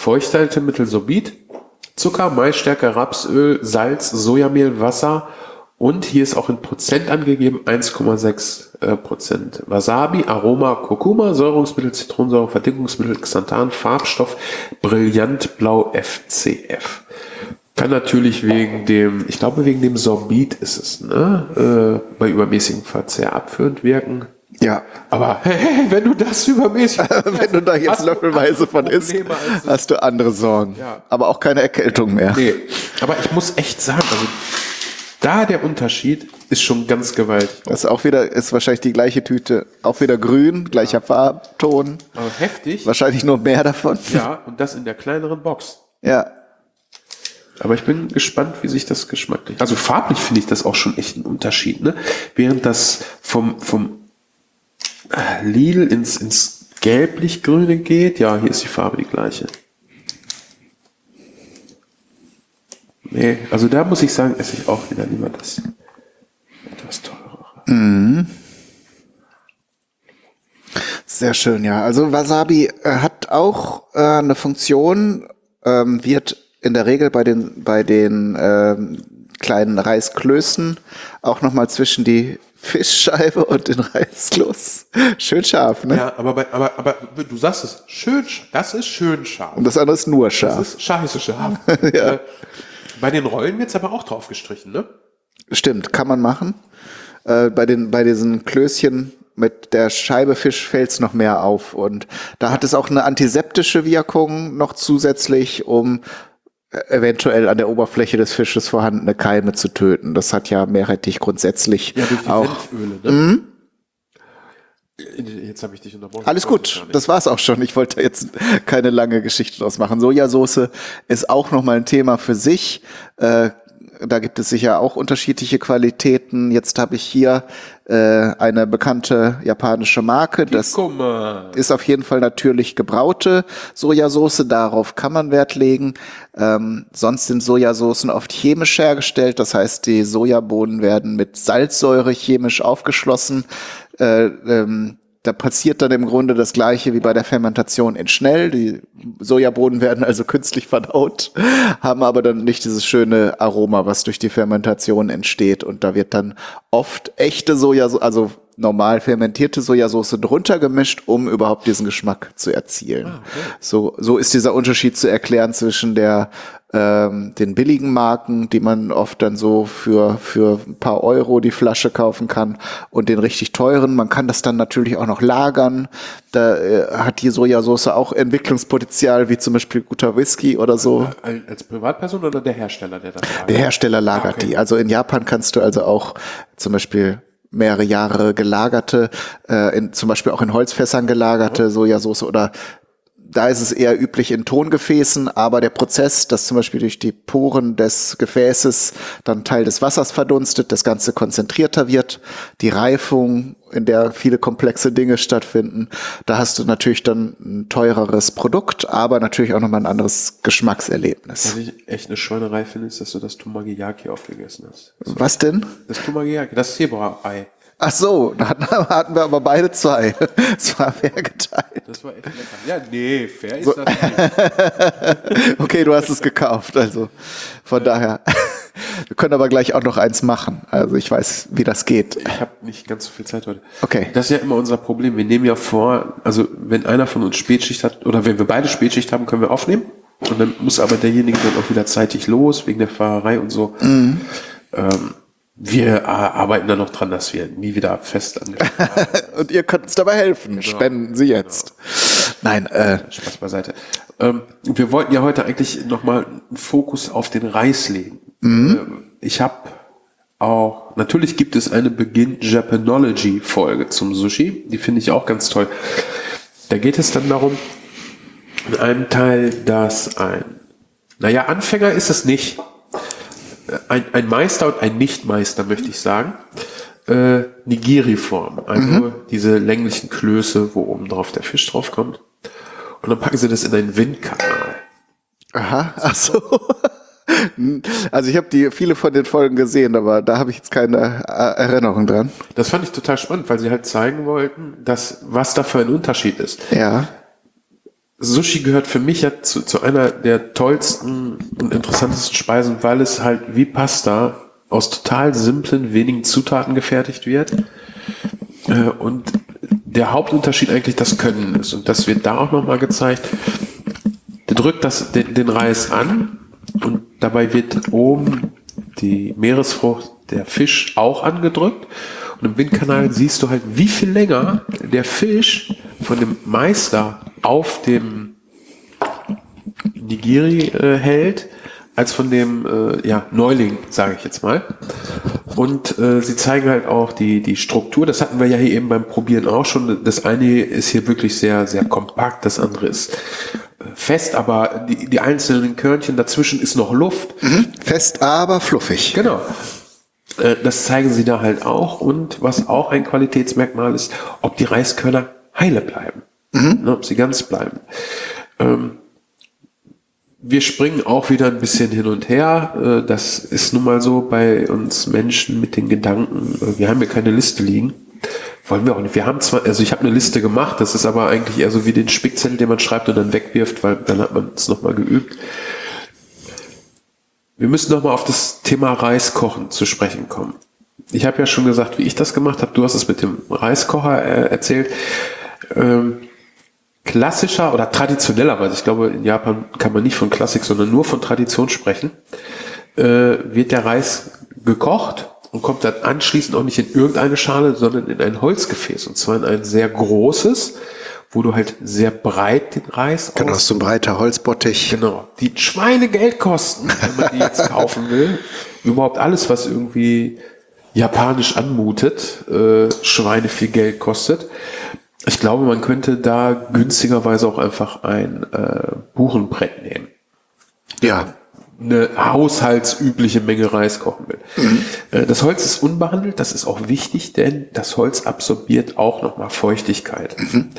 Feuchthaltemittel Sorbit, Zucker, Maisstärke, Rapsöl, Salz, Sojamehl, Wasser Und hier ist auch in Prozent angegeben, eins Komma sechs Prozent. Wasabi, Aroma, Kurkuma, Säurungsmittel, Zitronensäure, Verdickungsmittel, Xanthan, Farbstoff, Brillantblau F C F. Kann natürlich wegen dem, ich glaube wegen dem Sorbit ist es, ne, äh, bei übermäßigem Verzehr abführend wirken. Ja. Aber hey, wenn du das übermäßig wenn du da jetzt löffelweise von isst, hast du andere Sorgen. Ja. Aber auch keine Erkältung mehr. Nee, aber ich muss echt sagen, also da der Unterschied ist schon ganz gewaltig. Das ist auch wieder, ist wahrscheinlich die gleiche Tüte, auch wieder grün, gleicher ja. Farbton. Aber heftig. Wahrscheinlich nur mehr davon. Ja, und das in der kleineren Box. Ja. Aber ich bin gespannt, wie sich das geschmacklich... Also farblich finde ich das auch schon echt ein Unterschied, ne? Während das vom, vom Lidl ins, ins gelblich-grüne geht, ja, hier ist die Farbe die gleiche. Nee, also da muss ich sagen, esse ich auch wieder lieber das etwas teurere. Mhm. Sehr schön, ja. Also Wasabi äh, hat auch äh, eine Funktion, ähm, wird in der Regel bei den bei den ähm, kleinen Reisklößen auch nochmal zwischen die Fischscheibe und den Reiskloß. Schön scharf, ne? Ja, aber, bei, aber, aber du sagst es, schön, das ist schön scharf. Und das andere ist nur scharf. Das ist scheiße scharf. Ja. äh, bei den Rollen wird es aber auch drauf gestrichen, ne? Stimmt, kann man machen. Äh, bei den bei diesen Klößchen mit der Scheibe Fisch fällt es noch mehr auf. Und da hat es auch eine antiseptische Wirkung noch zusätzlich, um eventuell an der Oberfläche des Fisches vorhandene Keime zu töten. Das hat ja Meerrettich grundsätzlich ja, durch die auch. Senföle, ne? Mhm. Jetzt habe ich dich unterbrochen. Alles gut, das war's auch schon. Ich wollte jetzt keine lange Geschichte draus machen. Sojasauce ist auch nochmal ein Thema für sich. Äh, da gibt es sicher auch unterschiedliche Qualitäten. Jetzt habe ich hier äh, eine bekannte japanische Marke. Das Kikkoman. ist auf jeden Fall natürlich gebraute Sojasauce. Darauf kann man Wert legen. Ähm, sonst sind Sojasoßen oft chemisch hergestellt. Das heißt, die Sojabohnen werden mit Salzsäure chemisch aufgeschlossen. Äh, ähm, Da passiert dann im Grunde das Gleiche wie bei der Fermentation in schnell. Die Sojabohnen werden also künstlich verdaut, haben aber dann nicht dieses schöne Aroma, was durch die Fermentation entsteht. Und da wird dann oft echte Sojasauce, also normal fermentierte Sojasauce drunter gemischt, um überhaupt diesen Geschmack zu erzielen. Ah, okay. So, so ist dieser Unterschied zu erklären zwischen der ähm, den billigen Marken, die man oft dann so für für ein paar Euro die Flasche kaufen kann, und den richtig teuren. Man kann das dann natürlich auch noch lagern. Da äh, hat die Sojasauce auch Entwicklungspotenzial, wie zum Beispiel guter Whisky oder so. Als Privatperson oder der Hersteller, der das lagert? Der Hersteller lagert ah, okay. die. Also in Japan kannst du also auch zum Beispiel mehrere Jahre gelagerte, äh, in, zum Beispiel auch in Holzfässern gelagerte mhm. Sojasauce, oder da ist es eher üblich in Tongefäßen, aber der Prozess, dass zum Beispiel durch die Poren des Gefäßes dann Teil des Wassers verdunstet, das Ganze konzentrierter wird, die Reifung, in der viele komplexe Dinge stattfinden, da hast du natürlich dann ein teureres Produkt, aber natürlich auch nochmal ein anderes Geschmackserlebnis. Was ich echt eine Schweinerei finde, ist, dass du das Tomageyaki aufgegessen hast. Also was denn? Das Tomageyaki, das Zebra-Ei. Ach so, da hatten, hatten wir aber beide zwei. Es war fair geteilt. Das war echt lecker. Ja, nee, fair ist so. das nicht. Okay, du hast es gekauft, also von ja. daher. Wir können aber gleich auch noch eins machen. Also ich weiß, wie das geht. Ich habe nicht ganz so viel Zeit heute. Okay. Das ist ja immer unser Problem. Wir nehmen ja vor, also wenn einer von uns Spätschicht hat, oder wenn wir beide Spätschicht haben, können wir aufnehmen. Und dann muss aber derjenige dann auch wieder zeitig los, wegen der Fahrerei und so. Mhm. Ähm, Wir arbeiten da noch dran, dass wir nie wieder fest angestellt haben. Und ihr könnt uns dabei helfen. Genau. Spenden Sie jetzt. Genau. Nein, äh. Spaß beiseite. Ähm, wir wollten ja heute eigentlich nochmal einen Fokus auf den Reis legen. Mhm. Ich habe auch, natürlich gibt es eine Begin Japanology Folge zum Sushi. Die finde ich auch ganz toll. Da geht es dann darum, in einem Teil, dass ein, naja, Anfänger ist es nicht. Ein, ein Meister und ein Nicht-Meister, möchte ich sagen, äh, Nigiri-Form. Also mhm. diese länglichen Klöße, wo oben drauf der Fisch drauf kommt. Und dann packen sie das in einen Windkanal. Aha, ach so. Also ich habe die viele von den Folgen gesehen, aber da habe ich jetzt keine Erinnerung dran. Das fand ich total spannend, weil sie halt zeigen wollten, dass was da für ein Unterschied ist. Ja. Sushi gehört für mich ja zu, zu einer der tollsten und interessantesten Speisen, weil es halt wie Pasta aus total simplen, wenigen Zutaten gefertigt wird. Äh, und der Hauptunterschied eigentlich das Können ist. Und das wird da auch nochmal gezeigt. Der drückt das, den, den Reis an und dabei wird oben die Meeresfrucht, der Fisch, auch angedrückt. Und im Windkanal siehst du halt, wie viel länger der Fisch von dem Meister auf dem Nigiri äh, hält, als von dem äh, ja, Neuling, sage ich jetzt mal. Und äh, sie zeigen halt auch die, die Struktur. Das hatten wir ja hier eben beim Probieren auch schon. Das eine ist hier wirklich sehr, sehr kompakt, das andere ist fest, aber die, die einzelnen Körnchen dazwischen ist noch Luft. Mhm. Fest, aber fluffig. Genau. Äh, das zeigen sie da halt auch. Und was auch ein Qualitätsmerkmal ist, ob die Reiskörner heile bleiben. Mhm. Ne, ob sie ganz bleiben. Ähm, Wir springen auch wieder ein bisschen hin und her. Das ist nun mal so bei uns Menschen mit den Gedanken, wir haben hier keine Liste liegen. Wollen wir auch nicht. Wir haben zwar, also ich habe eine Liste gemacht, das ist aber eigentlich eher so wie den Spickzettel, den man schreibt und dann wegwirft, weil dann hat man es nochmal geübt. Wir müssen nochmal auf das Thema Reiskochen zu sprechen kommen. Ich habe ja schon gesagt, wie ich das gemacht habe. Du hast es mit dem Reiskocher äh, erzählt. Ähm, Klassischer oder traditionellerweise, ich glaube, in Japan kann man nicht von Klassik, sondern nur von Tradition sprechen, äh, wird der Reis gekocht und kommt dann anschließend auch nicht in irgendeine Schale, sondern in ein Holzgefäß. Und zwar in ein sehr großes, wo du halt sehr breit den Reis Genau, so ein breiter Holzbottich. Genau, die Schweinegeld kosten, wenn man die jetzt kaufen will. Überhaupt alles, was irgendwie japanisch anmutet, äh, Schweine viel Geld kostet. Ich glaube, man könnte da günstigerweise auch einfach ein äh, Buchenbrett nehmen. Ja. Eine haushaltsübliche Menge Reis kochen will. Mhm. Äh, das Holz ist unbehandelt, das ist auch wichtig, denn das Holz absorbiert auch nochmal Feuchtigkeit. Mhm.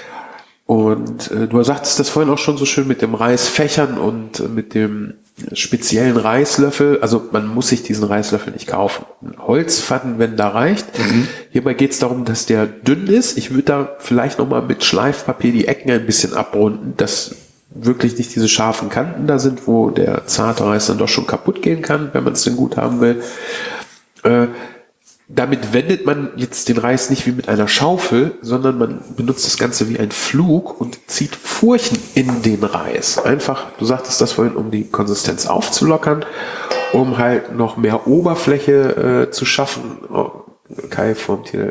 Und äh, du sagtest das vorhin auch schon so schön mit dem Reisfächern und äh, mit dem speziellen Reislöffel. Also man muss sich diesen Reislöffel nicht kaufen. Ein Holzpfannenwender reicht. Mhm. Hierbei geht es darum, dass der dünn ist. Ich würde da vielleicht nochmal mit Schleifpapier die Ecken ein bisschen abrunden, dass wirklich nicht diese scharfen Kanten da sind, wo der zarte Reis dann doch schon kaputt gehen kann, wenn man es denn gut haben will. Äh, Damit wendet man jetzt den Reis nicht wie mit einer Schaufel, sondern man benutzt das Ganze wie ein Flug und zieht Furchen in den Reis. Einfach, du sagtest das vorhin, um die Konsistenz aufzulockern, um halt noch mehr Oberfläche äh, zu schaffen. Oh, Kai formt hier.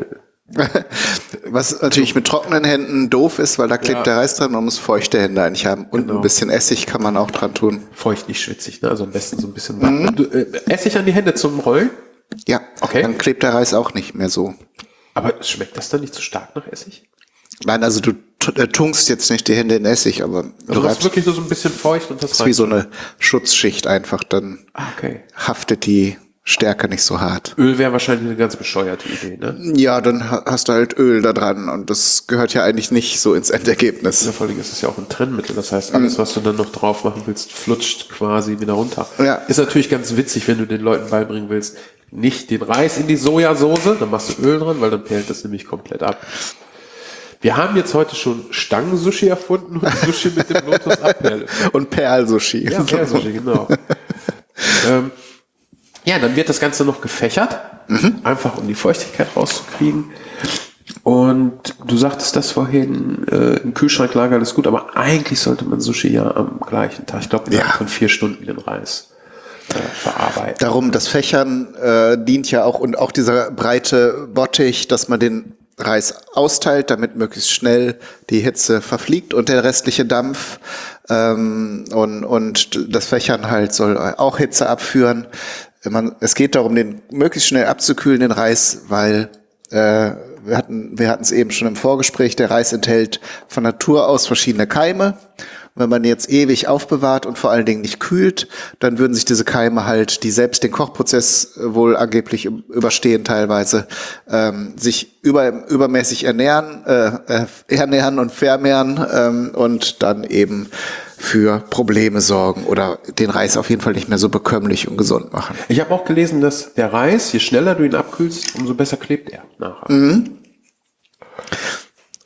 Was natürlich mit trockenen Händen doof ist, weil da klebt Ja. der Reis dran, man muss feuchte Hände eigentlich haben. Und Genau. ein bisschen Essig kann man auch dran tun. Feucht, nicht schwitzig, ne? Also am besten so ein bisschen mhm. du, äh, Essig an die Hände zum Rollen. Ja, Okay. Dann klebt der Reis auch nicht mehr so. Aber schmeckt das dann nicht zu stark nach Essig? Nein, also du t- äh, tunkst jetzt nicht die Hände in Essig, aber Also du du hast reibst, wirklich nur so ein bisschen feucht und das ist wie so eine Schutzschicht einfach, dann Ah, okay. haftet die Stärke nicht so hart. Öl wäre wahrscheinlich eine ganz bescheuerte Idee, ne? Ja, dann ha- hast du halt Öl da dran und das gehört ja eigentlich nicht so ins Endergebnis. Ja, vor allem ist es ja auch ein Trennmittel. Das heißt, alles, was du dann noch drauf machen willst, flutscht quasi wieder runter. Ja. Ist natürlich ganz witzig, wenn du den Leuten beibringen willst, nicht den Reis in die Sojasauce, dann machst du Öl dran, weil dann perlt das nämlich komplett ab. Wir haben jetzt heute schon Stangen-Sushi erfunden und Sushi mit dem Lotus-Abperl. Und Perl-Sushi. Ja, Perl-Sushi, genau. ähm, ja, dann wird das Ganze noch gefächert, mhm. einfach um die Feuchtigkeit rauszukriegen. Und du sagtest das vorhin, äh, im Kühlschrank lagern ist gut, aber eigentlich sollte man Sushi ja am gleichen Tag, ich glaube, innerhalb Ja. von vier Stunden den Reis äh, verarbeiten. Darum, das Fächern äh, dient ja auch, und auch dieser breite Bottich, dass man den Reis austeilt, damit möglichst schnell die Hitze verfliegt und der restliche Dampf. Ähm, und, und das Fächern halt soll auch Hitze abführen. Man, es geht darum, den möglichst schnell abzukühlen, den Reis, weil äh, wir hatten wir hatten es eben schon im Vorgespräch, der Reis enthält von Natur aus verschiedene Keime. Wenn man jetzt ewig aufbewahrt und vor allen Dingen nicht kühlt, dann würden sich diese Keime halt, die selbst den Kochprozess wohl angeblich überstehen teilweise, ähm, sich über, übermäßig ernähren, äh, ernähren und vermehren ähm, und dann eben für Probleme sorgen oder den Reis auf jeden Fall nicht mehr so bekömmlich und gesund machen. Ich habe auch gelesen, dass der Reis, je schneller du ihn abkühlst, umso besser klebt er nachher. Mhm.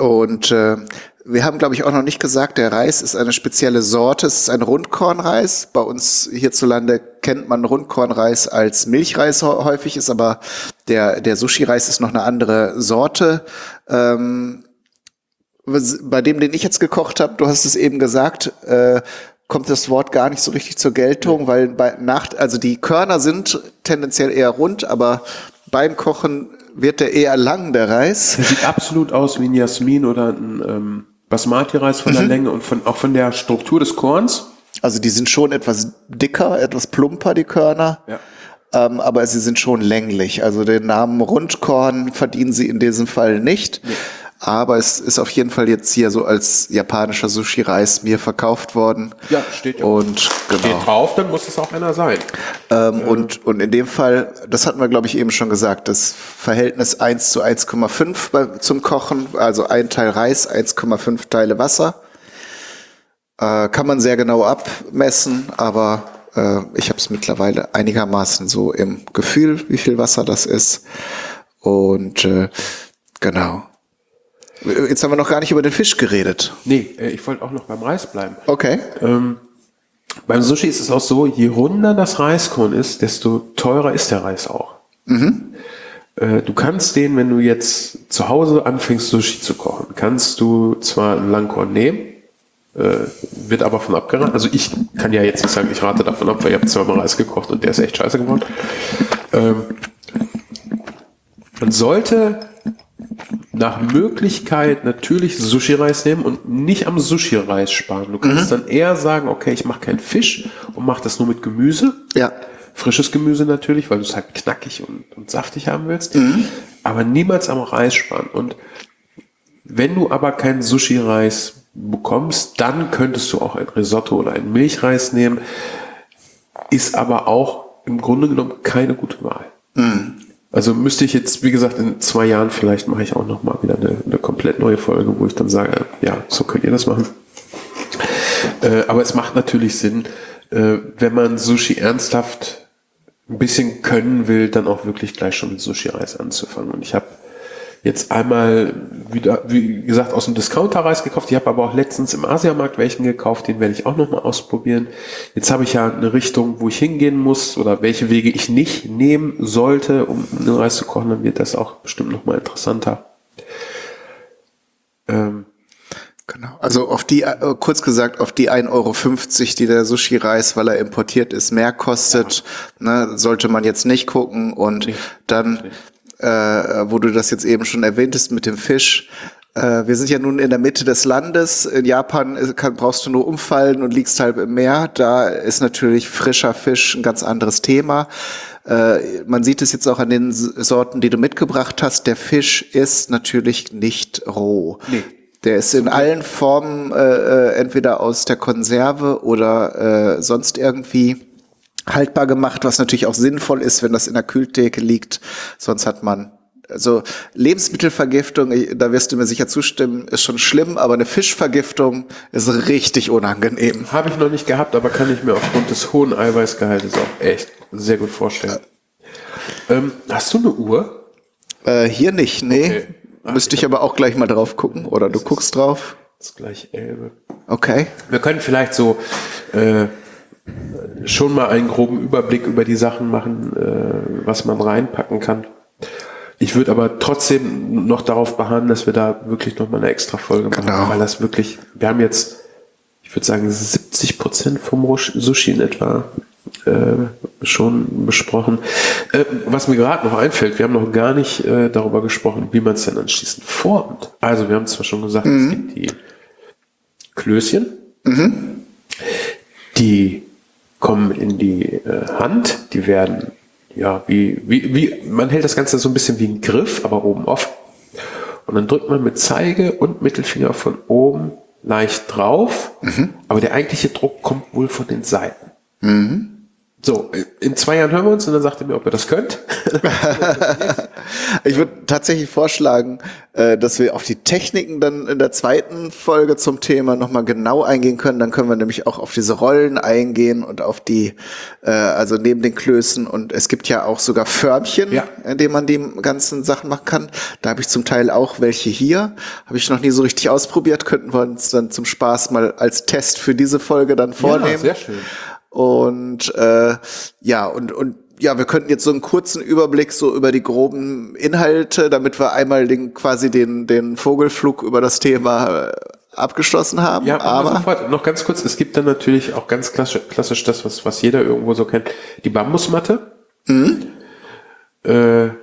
Und äh, wir haben, glaube ich, auch noch nicht gesagt, der Reis ist eine spezielle Sorte. Es ist ein Rundkornreis. Bei uns hierzulande kennt man Rundkornreis als Milchreis häufig, ist aber der, der Sushi-Reis ist noch eine andere Sorte. Ähm, bei dem, den ich jetzt gekocht habe, du hast es eben gesagt, äh, kommt das Wort gar nicht so richtig zur Geltung, weil bei Nacht, also die Körner sind tendenziell eher rund, aber beim Kochen wird der eher lang, der Reis. Der sieht absolut aus wie ein Jasmin oder ein ähm, Basmati-Reis von der mhm. Länge und von, auch von der Struktur des Korns. Also die sind schon etwas dicker, etwas plumper, die Körner. Ja. Ähm, aber sie sind schon länglich. Also den Namen Rundkorn verdienen sie in diesem Fall nicht. Nee. Aber es ist auf jeden Fall jetzt hier so als japanischer Sushi-Reis mir verkauft worden. Ja, steht ja. Und genau. Steht drauf, dann muss es auch einer sein. Ähm, ähm. Und, und in dem Fall, das hatten wir, glaube ich, eben schon gesagt, das Verhältnis eins zu eins Komma fünf bei, zum Kochen, also ein Teil Reis, eins Komma fünf Teile Wasser. Äh, kann man sehr genau abmessen, aber äh, ich habe es mittlerweile einigermaßen so im Gefühl, wie viel Wasser das ist. Und äh, genau. Jetzt haben wir noch gar nicht über den Fisch geredet. Nee, ich wollte auch noch beim Reis bleiben. Okay. Ähm, beim Sushi ist es auch so, je runder das Reiskorn ist, desto teurer ist der Reis auch. Mhm. Äh, du kannst den, wenn du jetzt zu Hause anfängst, Sushi zu kochen, kannst du zwar ein Langkorn nehmen, äh, wird aber von abgeraten. Also ich kann ja jetzt nicht sagen, ich rate davon ab, weil ich habe zweimal Reis gekocht und der ist echt scheiße geworden. Ähm, man sollte nach Möglichkeit natürlich Sushi-Reis nehmen und nicht am Sushi-Reis sparen. Du kannst mhm. dann eher sagen, okay, ich mache keinen Fisch und mache das nur mit Gemüse. Ja. Frisches Gemüse natürlich, weil du es halt knackig und, und saftig haben willst. Mhm. Aber niemals am Reis sparen. Und wenn du aber keinen Sushi-Reis bekommst, dann könntest du auch ein Risotto oder einen Milchreis nehmen. Ist aber auch im Grunde genommen keine gute Wahl. Mhm. Also müsste ich jetzt, wie gesagt, in zwei Jahren vielleicht mache ich auch noch mal wieder eine, eine komplett neue Folge, wo ich dann sage, ja, so könnt ihr das machen. Äh, aber es macht natürlich Sinn, äh, wenn man Sushi ernsthaft ein bisschen können will, dann auch wirklich gleich schon mit Sushi-Reis anzufangen. Und ich habe jetzt einmal wieder, wie gesagt, aus dem Discounter-Reis gekauft. Ich habe aber auch letztens im Asiamarkt welchen gekauft, den werde ich auch nochmal ausprobieren. Jetzt habe ich ja eine Richtung, wo ich hingehen muss oder welche Wege ich nicht nehmen sollte, um einen Reis zu kochen, dann wird das auch bestimmt nochmal interessanter. Ähm, Genau. Also auf die, äh, kurz gesagt, auf die ein Euro fünfzig, die der Sushi-Reis, weil er importiert ist, mehr kostet, ja. ne, sollte man jetzt nicht gucken. Und nicht. dann... Nicht. Äh, wo du das jetzt eben schon erwähntest mit dem Fisch. Äh, wir sind ja nun in der Mitte des Landes. In Japan kann, brauchst du nur umfallen und liegst halb im Meer. Da ist natürlich frischer Fisch ein ganz anderes Thema. Äh, man sieht es jetzt auch an den Sorten, die du mitgebracht hast. Der Fisch ist natürlich nicht roh. Nee. Der ist in allen Formen äh, entweder aus der Konserve oder äh, sonst irgendwie haltbar gemacht, was natürlich auch sinnvoll ist, wenn das in der Kühltheke liegt. Sonst hat man, also Lebensmittelvergiftung, da wirst du mir sicher zustimmen, ist schon schlimm, aber eine Fischvergiftung ist richtig unangenehm. Habe ich noch nicht gehabt, aber kann ich mir aufgrund des hohen Eiweißgehaltes auch echt sehr gut vorstellen. Äh, ähm, hast du eine Uhr? Äh, hier nicht, nee. Okay. Ach, Müsste ich, ich aber auch gleich mal drauf gucken, oder du guckst drauf. Das ist gleich Elbe. Okay. Wir können vielleicht so äh, schon mal einen groben Überblick über die Sachen machen, äh, was man reinpacken kann. Ich würde aber trotzdem noch darauf beharren, dass wir da wirklich noch mal eine extra Folge machen, genau. Weil das wirklich, wir haben jetzt, ich würde sagen, siebzig Prozent vom Sushi in etwa äh, schon besprochen. Äh, was mir gerade noch einfällt, wir haben noch gar nicht äh, darüber gesprochen, wie man es dann anschließend formt. Also wir haben zwar schon gesagt, mhm. es gibt die Klößchen, mhm. die kommen in die äh, Hand, die werden, ja, wie, wie, wie, man hält das Ganze so ein bisschen wie ein Griff, aber oben offen. Und dann drückt man mit Zeige und Mittelfinger von oben leicht drauf, mhm. aber der eigentliche Druck kommt wohl von den Seiten. Mhm. So, in zwei Jahren hören wir uns und dann sagt ihr mir, ob ihr das könnt. Ich würde tatsächlich vorschlagen, äh, dass wir auf die Techniken dann in der zweiten Folge zum Thema nochmal genau eingehen können. Dann können wir nämlich auch auf diese Rollen eingehen und auf die, äh, also neben den Klößen. Und es gibt ja auch sogar Förmchen, ja. in denen man die ganzen Sachen machen kann. Da habe ich zum Teil auch welche hier. Habe ich noch nie so richtig ausprobiert. Könnten wir uns dann zum Spaß mal als Test für diese Folge dann vornehmen. Ja, sehr schön. Und äh, ja, und und ja, wir könnten jetzt so einen kurzen Überblick so über die groben Inhalte, damit wir einmal den quasi den den Vogelflug über das Thema äh, abgeschlossen haben. Ja, aber sofort. Noch ganz kurz, es gibt dann natürlich auch ganz klassisch, klassisch das, was was jeder irgendwo so kennt, die Bambusmatte. Mhm. Äh,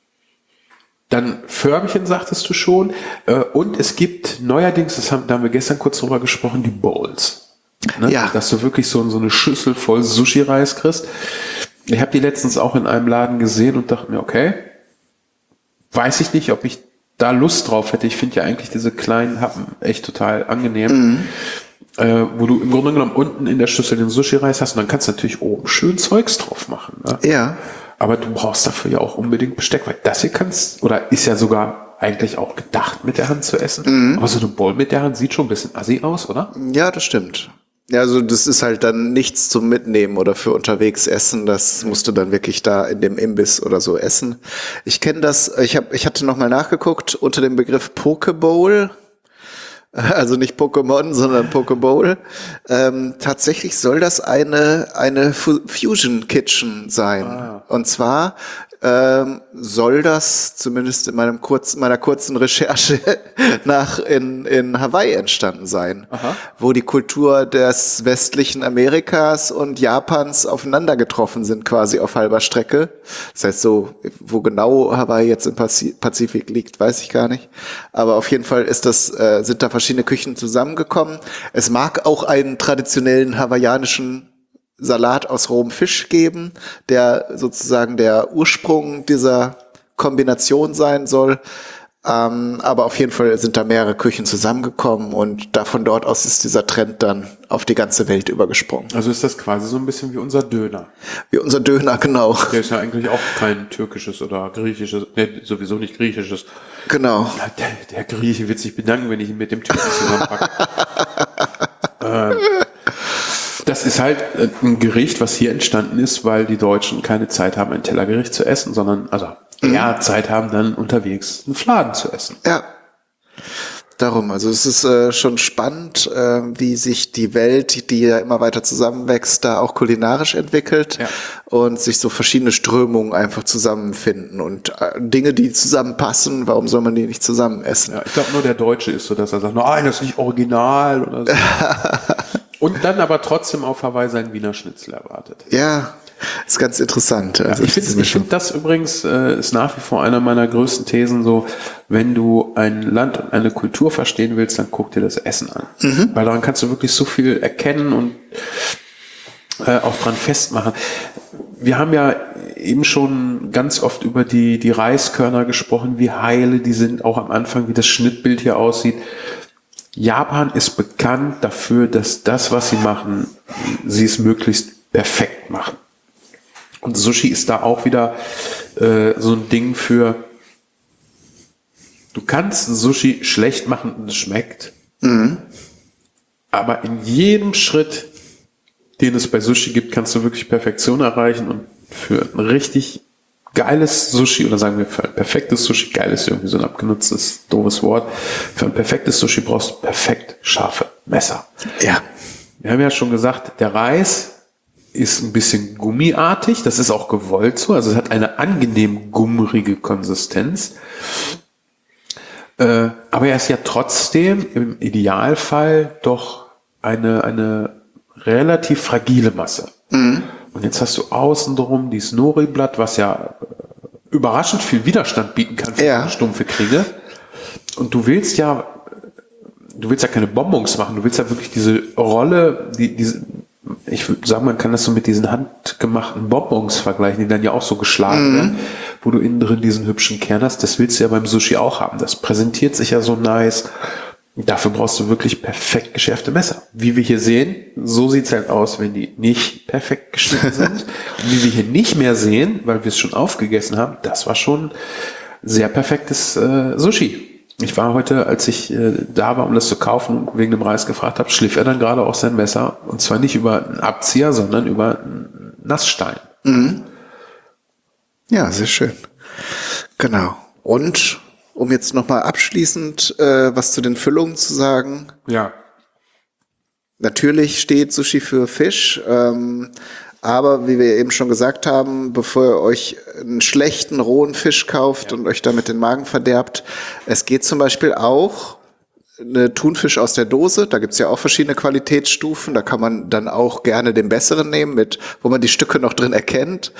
Dann Förmchen, sagtest du schon. Äh, und es gibt neuerdings, das haben, da haben wir gestern kurz drüber gesprochen, die Bowls. Ne? Ja. Dass du wirklich so, so eine Schüssel voll Sushi-Reis kriegst. Ich habe die letztens auch in einem Laden gesehen und dachte mir, okay, weiß ich nicht, ob ich da Lust drauf hätte. Ich finde ja eigentlich diese kleinen Happen echt total angenehm. Mhm. Äh, wo du im Grunde genommen unten in der Schüssel den Sushi-Reis hast und dann kannst du natürlich oben schön Zeugs drauf machen. Ne? Ja. Aber du brauchst dafür ja auch unbedingt Besteck, weil das hier kannst, oder ist ja sogar eigentlich auch gedacht, mit der Hand zu essen. Mhm. Aber so eine Bowl mit der Hand sieht schon ein bisschen assi aus, oder? Ja, das stimmt. Ja, also das ist halt dann nichts zum Mitnehmen oder für unterwegs essen. Das musst du dann wirklich da in dem Imbiss oder so essen. Ich kenne das, ich hab, ich hatte nochmal nachgeguckt unter dem Begriff Pokebowl. Also nicht Pokémon, sondern Pokebowl. Ähm, tatsächlich soll das eine eine Fusion Kitchen sein. Ah. Und zwar ähm, soll das zumindest in meinem kurzen, meiner kurzen Recherche nach in in Hawaii entstanden sein, aha, wo die Kultur des westlichen Amerikas und Japans aufeinander getroffen sind, quasi auf halber Strecke. Das heißt so, wo genau Hawaii jetzt im Pazifik liegt, weiß ich gar nicht. Aber auf jeden Fall ist das äh, sind da verschiedene Küchen zusammengekommen. Es mag auch einen traditionellen hawaiianischen Salat aus rohem Fisch geben, der sozusagen der Ursprung dieser Kombination sein soll. Ähm, aber auf jeden Fall sind da mehrere Küchen zusammengekommen und da von dort aus ist dieser Trend dann auf die ganze Welt übergesprungen. Also ist das quasi so ein bisschen wie unser Döner. Wie unser Döner, genau. Der ist ja eigentlich auch kein türkisches oder griechisches, ne, sowieso nicht griechisches. Genau. Ja, der, der Grieche wird sich bedanken, wenn ich ihn mit dem Türken zusammenpacke. ähm, Das ist halt ein Gericht, was hier entstanden ist, weil die Deutschen keine Zeit haben, ein Tellergericht zu essen, sondern also eher mhm. Zeit haben, dann unterwegs einen Fladen zu essen. Ja, darum. Also es ist äh, schon spannend, äh, wie sich die Welt, die ja immer weiter zusammenwächst, da auch kulinarisch entwickelt, ja, und sich so verschiedene Strömungen einfach zusammenfinden und äh, Dinge, die zusammenpassen, warum soll man die nicht zusammen essen? Ja, ich glaube nur der Deutsche ist so, dass er sagt, nein, das ist nicht original oder so. Und dann aber trotzdem auf Hawaii seinen Wiener Schnitzel erwartet. Ja, ist ganz interessant. Also ja, ich finde ich find das übrigens, äh, ist nach wie vor einer meiner größten Thesen so, wenn du ein Land und eine Kultur verstehen willst, dann guck dir das Essen an. Mhm. Weil daran kannst du wirklich so viel erkennen und äh, auch dran festmachen. Wir haben ja eben schon ganz oft über die, die Reiskörner gesprochen, wie heile die sind, auch am Anfang, wie das Schnittbild hier aussieht. Japan ist bekannt dafür, dass das, was sie machen, sie es möglichst perfekt machen. Und Sushi ist da auch wieder äh, so ein Ding für, du kannst Sushi schlecht machen und es schmeckt, mhm, aber in jedem Schritt, den es bei Sushi gibt, kannst du wirklich Perfektion erreichen und für ein richtig geiles Sushi, oder sagen wir für ein perfektes Sushi, geil ist irgendwie so ein abgenutztes, doofes Wort, für ein perfektes Sushi brauchst du perfekt scharfe Messer. Ja. Wir haben ja schon gesagt, der Reis ist ein bisschen gummiartig, das ist auch gewollt so, also es hat eine angenehm gummerige Konsistenz, äh, aber er ist ja trotzdem im Idealfall doch eine, eine relativ fragile Masse. Mhm. Und jetzt hast du außen drum dieses Nori-Blatt, was ja überraschend viel Widerstand bieten kann für, ja, stumpfe Kriege. Und du willst ja, du willst ja keine Bonbons machen, du willst ja wirklich diese Rolle, die, diese, ich würde sagen, man kann das so mit diesen handgemachten Bonbons vergleichen, die dann ja auch so geschlagen werden, mhm, wo du innen drin diesen hübschen Kern hast. Das willst du ja beim Sushi auch haben. Das präsentiert sich ja so nice. Dafür brauchst du wirklich perfekt geschärfte Messer. Wie wir hier sehen, so sieht's halt aus, wenn die nicht perfekt geschnitten sind. Und wie wir hier nicht mehr sehen, weil wir es schon aufgegessen haben, das war schon sehr perfektes äh, Sushi. Ich war heute, als ich äh, da war, um das zu kaufen, wegen dem Reis gefragt habe, schliff er dann gerade auch sein Messer. Und zwar nicht über einen Abzieher, sondern über einen Nassstein. Mhm. Ja, sehr schön. Genau. Und um jetzt nochmal abschließend äh, was zu den Füllungen zu sagen. Ja. Natürlich steht Sushi für Fisch, ähm, aber wie wir eben schon gesagt haben, bevor ihr euch einen schlechten rohen Fisch kauft ja. und euch damit den Magen verderbt, es geht zum Beispiel auch eine Thunfisch aus der Dose, da gibt's ja auch verschiedene Qualitätsstufen, da kann man dann auch gerne den besseren nehmen, mit wo man die Stücke noch drin erkennt.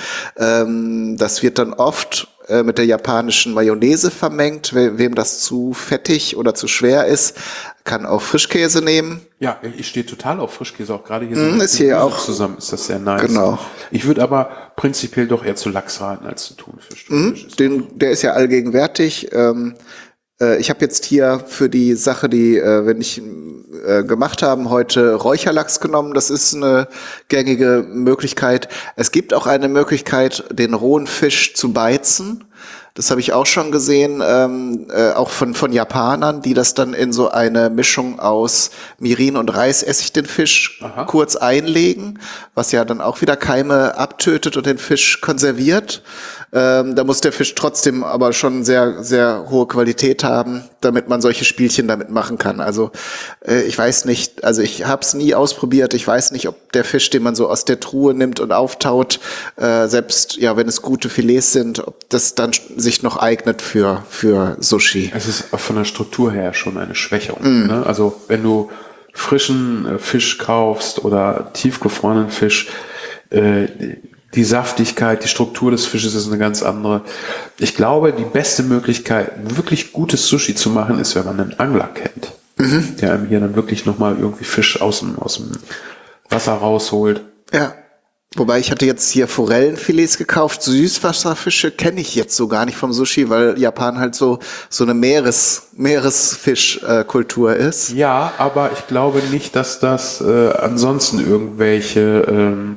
Ähm, das wird dann oft äh, mit der japanischen Mayonnaise vermengt. We- wem das zu fettig oder zu schwer ist, kann auch Frischkäse nehmen. Ja, ich stehe total auf Frischkäse, auch gerade hier Mm, so ist hier auch zusammen ist das sehr nice. Genau. Ich würde aber prinzipiell doch eher zu Lachs raten als zu Thunfisch. Thunfisch Mm, ist den, der ist ja allgegenwärtig. Ähm, äh, ich habe jetzt hier für die Sache, die äh, wir nicht äh, gemacht haben, heute Räucherlachs genommen. Das ist eine gängige Möglichkeit. Es gibt auch eine Möglichkeit, den rohen Fisch zu beizen. Das habe ich auch schon gesehen, ähm, äh, auch von von Japanern, die das dann in so eine Mischung aus Mirin und Reisessig den Fisch Aha. kurz einlegen, was ja dann auch wieder Keime abtötet und den Fisch konserviert. Ähm, da muss der Fisch trotzdem aber schon sehr sehr hohe Qualität haben, damit man solche Spielchen damit machen kann. Also äh, ich weiß nicht, also ich habe es nie ausprobiert. Ich weiß nicht, ob der Fisch, den man so aus der Truhe nimmt und auftaut, äh, selbst ja, wenn es gute Filets sind, ob das dann sich noch eignet für für Sushi. Es ist von der Struktur her schon eine Schwächung. Mm. Ne? Also wenn du frischen äh, Fisch kaufst oder tiefgefrorenen Fisch, äh, die Saftigkeit, die Struktur des Fisches ist eine ganz andere. Ich glaube, die beste Möglichkeit, wirklich gutes Sushi zu machen, ist, wenn man einen Angler kennt, mhm. der einem hier dann wirklich nochmal irgendwie Fisch aus dem, aus dem Wasser rausholt. Ja. Wobei ich hatte jetzt hier Forellenfilets gekauft. Süßwasserfische kenne ich jetzt so gar nicht vom Sushi, weil Japan halt so so eine Meeres Meeresfischkultur äh, ist. Ja, aber ich glaube nicht, dass das äh, ansonsten irgendwelche ähm,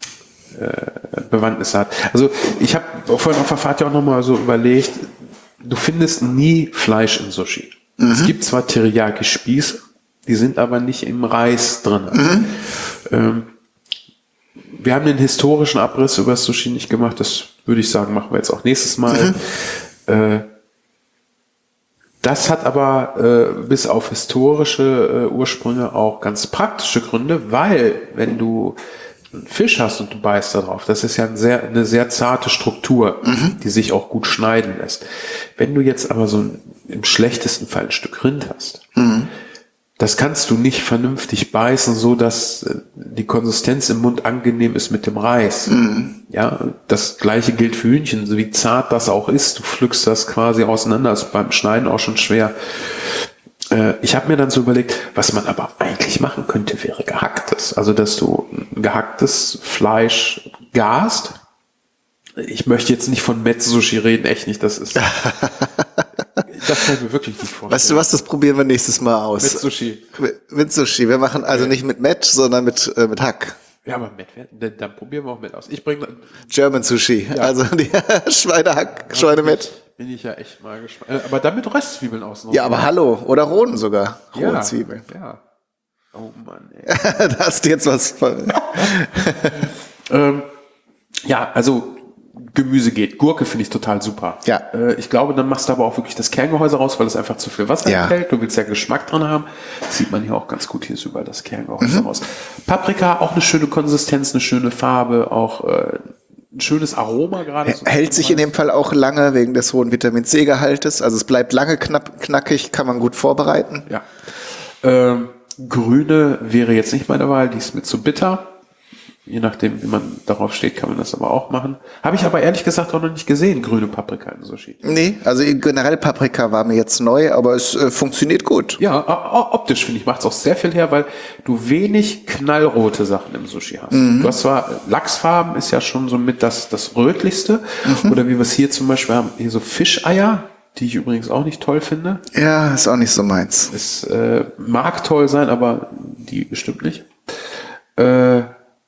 äh, Bewandtnis hat. Also ich habe vorhin auf der Fahrt ja auch nochmal so überlegt, du findest nie Fleisch im Sushi. Mhm. Es gibt zwar Teriyaki-Spieße, die sind aber nicht im Reis drin. Mhm. Ähm, Wir haben den historischen Abriss über das Sushi nicht gemacht. Das würde ich sagen, machen wir jetzt auch nächstes Mal. Mhm. Äh, das hat aber äh, bis auf historische äh, Ursprünge auch ganz praktische Gründe, weil wenn du einen Fisch hast und du beißt da drauf, das ist ja ein sehr, eine sehr zarte Struktur, mhm. die sich auch gut schneiden lässt. Wenn du jetzt aber so ein, im schlechtesten Fall ein Stück Rind hast, mhm. das kannst du nicht vernünftig beißen, so dass die Konsistenz im Mund angenehm ist mit dem Reis. Mm. Ja, das Gleiche gilt für Hühnchen, so wie zart das auch ist. Du pflückst das quasi auseinander, ist beim Schneiden auch schon schwer. Äh, ich habe mir dann so überlegt, was man aber eigentlich machen könnte, wäre gehacktes. Also, dass du ein gehacktes Fleisch gast. Ich möchte jetzt nicht von Metz-Sushi reden, echt nicht, das ist... Das kann ich mir wirklich nicht vorstellen. Weißt du was, das probieren wir nächstes Mal aus. Mit Sushi. Mit, mit Sushi. Wir machen also nicht mit Met, sondern mit, äh, mit Hack. Ja, aber Met, dann, dann probieren wir auch mit aus. Ich bringe German Sushi. Ja. Also die Schweinehack, ja, Schweinemett. Bin ich ja echt mal gespannt. Aber dann mit Röstzwiebeln außen. Ja, aber hallo. Oder rohen sogar. Rohen ja, Zwiebeln. Ja. Oh Mann, ey. Da hast du jetzt was von. ähm, ja, also Gemüse geht. Gurke finde ich total super. Ja. Äh, ich glaube, dann machst du aber auch wirklich das Kerngehäuse raus, weil es einfach zu viel Wasser ja. enthält. Du willst ja Geschmack dran haben. Das sieht man hier auch ganz gut. Hier ist überall das Kerngehäuse mhm. raus. Paprika, auch eine schöne Konsistenz, eine schöne Farbe, auch äh, ein schönes Aroma gerade. So hält sich in dem Fall auch lange wegen des hohen Vitamin-C-Gehaltes. Also es bleibt lange knapp, knackig, kann man gut vorbereiten. Ja. Ähm, Grüne wäre jetzt nicht meine Wahl, die ist mir zu bitter. Je nachdem, wie man darauf steht, kann man das aber auch machen. Habe ich aber ehrlich gesagt auch noch nicht gesehen, grüne Paprika in Sushi. Nee, also generell Paprika war mir jetzt neu, aber es äh, funktioniert gut. Ja, optisch finde ich, macht es auch sehr viel her, weil du wenig knallrote Sachen im Sushi hast. Mhm. Du hast zwar, Lachsfarben ist ja schon so mit das, das rötlichste, mhm. oder wie wir es hier zum Beispiel haben, hier so Fischeier, die ich übrigens auch nicht toll finde. Ja, ist auch nicht so meins. Es äh, mag toll sein, aber die bestimmt nicht. Äh,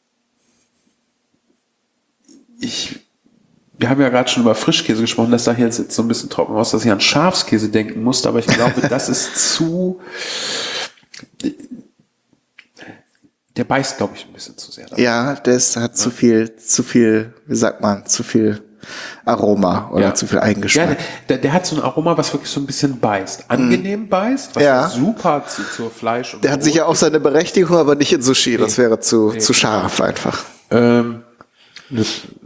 ich, wir haben ja gerade schon über Frischkäse gesprochen, das sah hier jetzt so ein bisschen trocken aus, dass ich an Schafskäse denken musste, aber ich glaube, das ist zu... Der beißt, glaube ich, ein bisschen zu sehr. Dabei. Ja, das hat ja. zu viel, zu viel, wie sagt man, zu viel Aroma oder ja. zu viel Eigengeschmack. Ja, der, der hat so ein Aroma, was wirklich so ein bisschen beißt. Angenehm mm. beißt, was ja. super zu, zur Fleisch und Der hat sicher auch seine Berechtigung, aber nicht in Sushi. Nee. Das wäre zu, nee. zu scharf einfach. Ähm, das,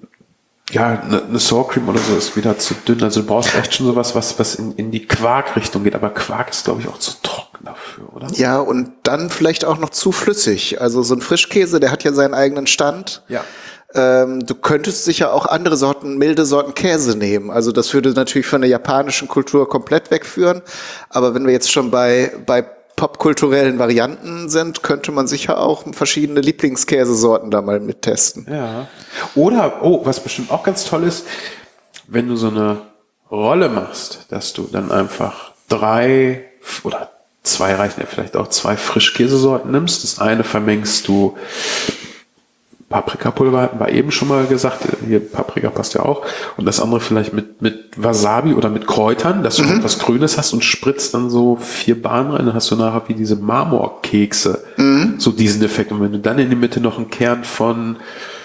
ja, eine, eine Sour Cream oder so ist wieder zu dünn. Also du brauchst echt schon sowas, was, was in, in die Quark-Richtung geht. Aber Quark ist, glaube ich, auch zu trocken dafür, oder? Ja, und dann vielleicht auch noch zu flüssig. Also so ein Frischkäse, der hat ja seinen eigenen Stand. Ja. Ähm, du könntest sicher auch andere Sorten, milde Sorten Käse nehmen. Also das würde natürlich von der japanischen Kultur komplett wegführen. Aber wenn wir jetzt schon bei, bei popkulturellen Varianten sind, könnte man sicher auch verschiedene Lieblingskäsesorten da mal mittesten. Ja. Oder, oh, was bestimmt auch ganz toll ist, wenn du so eine Rolle machst, dass du dann einfach drei oder zwei reichen ja vielleicht auch zwei Frischkäsesorten nimmst. Das eine vermengst du Paprikapulver, hatten wir eben schon mal gesagt, hier Paprika passt ja auch, und das andere vielleicht mit, mit Wasabi oder mit Kräutern, dass du mhm. etwas Grünes hast und spritzt dann so vier Bahnen rein, dann hast du nachher wie diese Marmorkekse, mhm. so diesen Effekt. Und wenn du dann in die Mitte noch einen Kern von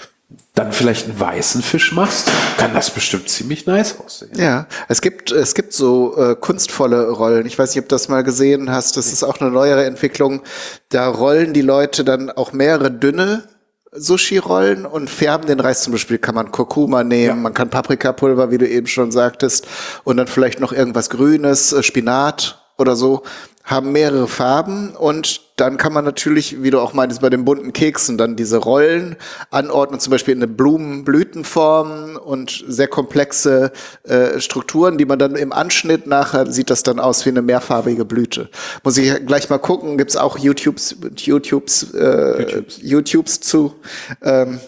dann vielleicht einen weißen Fisch machst, kann das bestimmt ziemlich nice aussehen. Ja, es gibt es gibt so äh, kunstvolle Rollen. Ich weiß nicht, ob du das mal gesehen hast, das ist auch eine neuere Entwicklung. Da rollen die Leute dann auch mehrere dünne Sushi-Rollen und färben den Reis. Zum Beispiel kann man Kurkuma nehmen, ja. man kann Paprikapulver, wie du eben schon sagtest, und dann vielleicht noch irgendwas Grünes, Spinat oder so, haben mehrere Farben, und dann kann man natürlich, wie du auch meintest, bei den bunten Keksen dann diese Rollen anordnen, zum Beispiel in eine Blumen-Blütenform und sehr komplexe äh, Strukturen, die man dann im Anschnitt nachher sieht das dann aus wie eine mehrfarbige Blüte. Muss ich gleich mal gucken, gibt's auch YouTubes, YouTubes, äh, YouTubes. YouTubes zu. Ähm,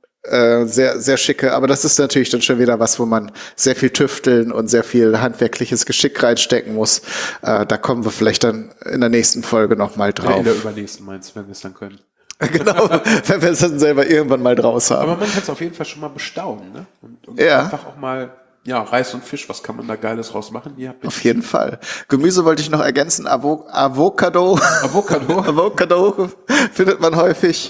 Äh, sehr, sehr schicke, aber das ist natürlich dann schon wieder was, wo man sehr viel tüfteln und sehr viel handwerkliches Geschick reinstecken muss. Äh, da kommen wir vielleicht dann in der nächsten Folge nochmal drauf. Ja, in der übernächsten meinst du, wenn wir es dann können. Genau, wenn wir es dann selber irgendwann mal draus haben. Aber man kann es auf jeden Fall schon mal bestaunen, ne? Und, und ja. einfach auch mal, ja, Reis und Fisch, was kann man da Geiles raus machen? Ja, auf jeden Fall. Gemüse wollte ich noch ergänzen, Avo- Avocado. Avocado. Avocado findet man häufig.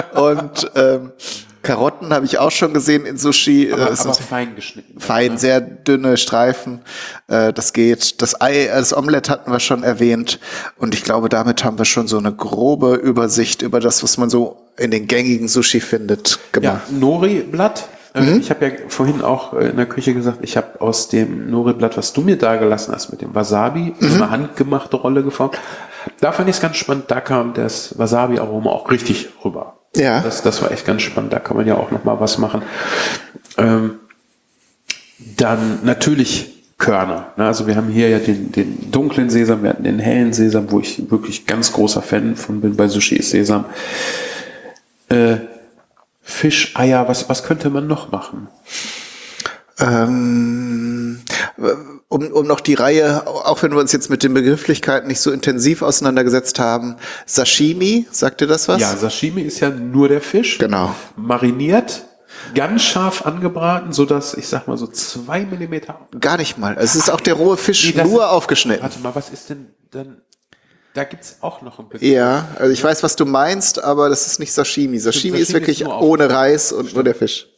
Und ähm, Karotten habe ich auch schon gesehen in Sushi. Aber, das aber fein geschnitten. Fein, ne? Sehr dünne Streifen. Äh, das geht. Das Ei, das Omelett hatten wir schon erwähnt. Und ich glaube, damit haben wir schon so eine grobe Übersicht über das, was man so in den gängigen Sushi findet, gemacht. Ja, Nori-Blatt. Mhm. Ich habe ja vorhin auch in der Küche gesagt, ich habe aus dem Nori-Blatt, was du mir da gelassen hast, mit dem Wasabi, mhm. so eine handgemachte Rolle geformt. Da fand ich es ganz spannend. Da kam das Wasabi-Aroma auch richtig rüber. Ja. Das, das war echt ganz spannend. Da kann man ja auch noch mal was machen. Ähm, dann natürlich Körner. Ne? Also wir haben hier ja den, den dunklen Sesam, wir hatten den hellen Sesam, wo ich wirklich ganz großer Fan von bin bei Sushi ist Sesam. Äh, Fisch, Eier, was, was könnte man noch machen? Ähm, um, um noch die Reihe, auch wenn wir uns jetzt mit den Begrifflichkeiten nicht so intensiv auseinandergesetzt haben, Sashimi, sagt dir das was? Ja, Sashimi ist ja nur der Fisch. Genau. Mariniert, ganz scharf angebraten, sodass, ich sag mal so zwei Millimeter. Gar nicht mal. Es ist auch der rohe Fisch nee, nur ist, aufgeschnitten. Warte mal, was ist denn dann? Da gibt's auch noch ein bisschen. Ja, also ich weiß, was du meinst, aber das ist nicht Sashimi. Sashimi, Sashimi ist wirklich ist ohne Reis und Stimmt. nur der Fisch.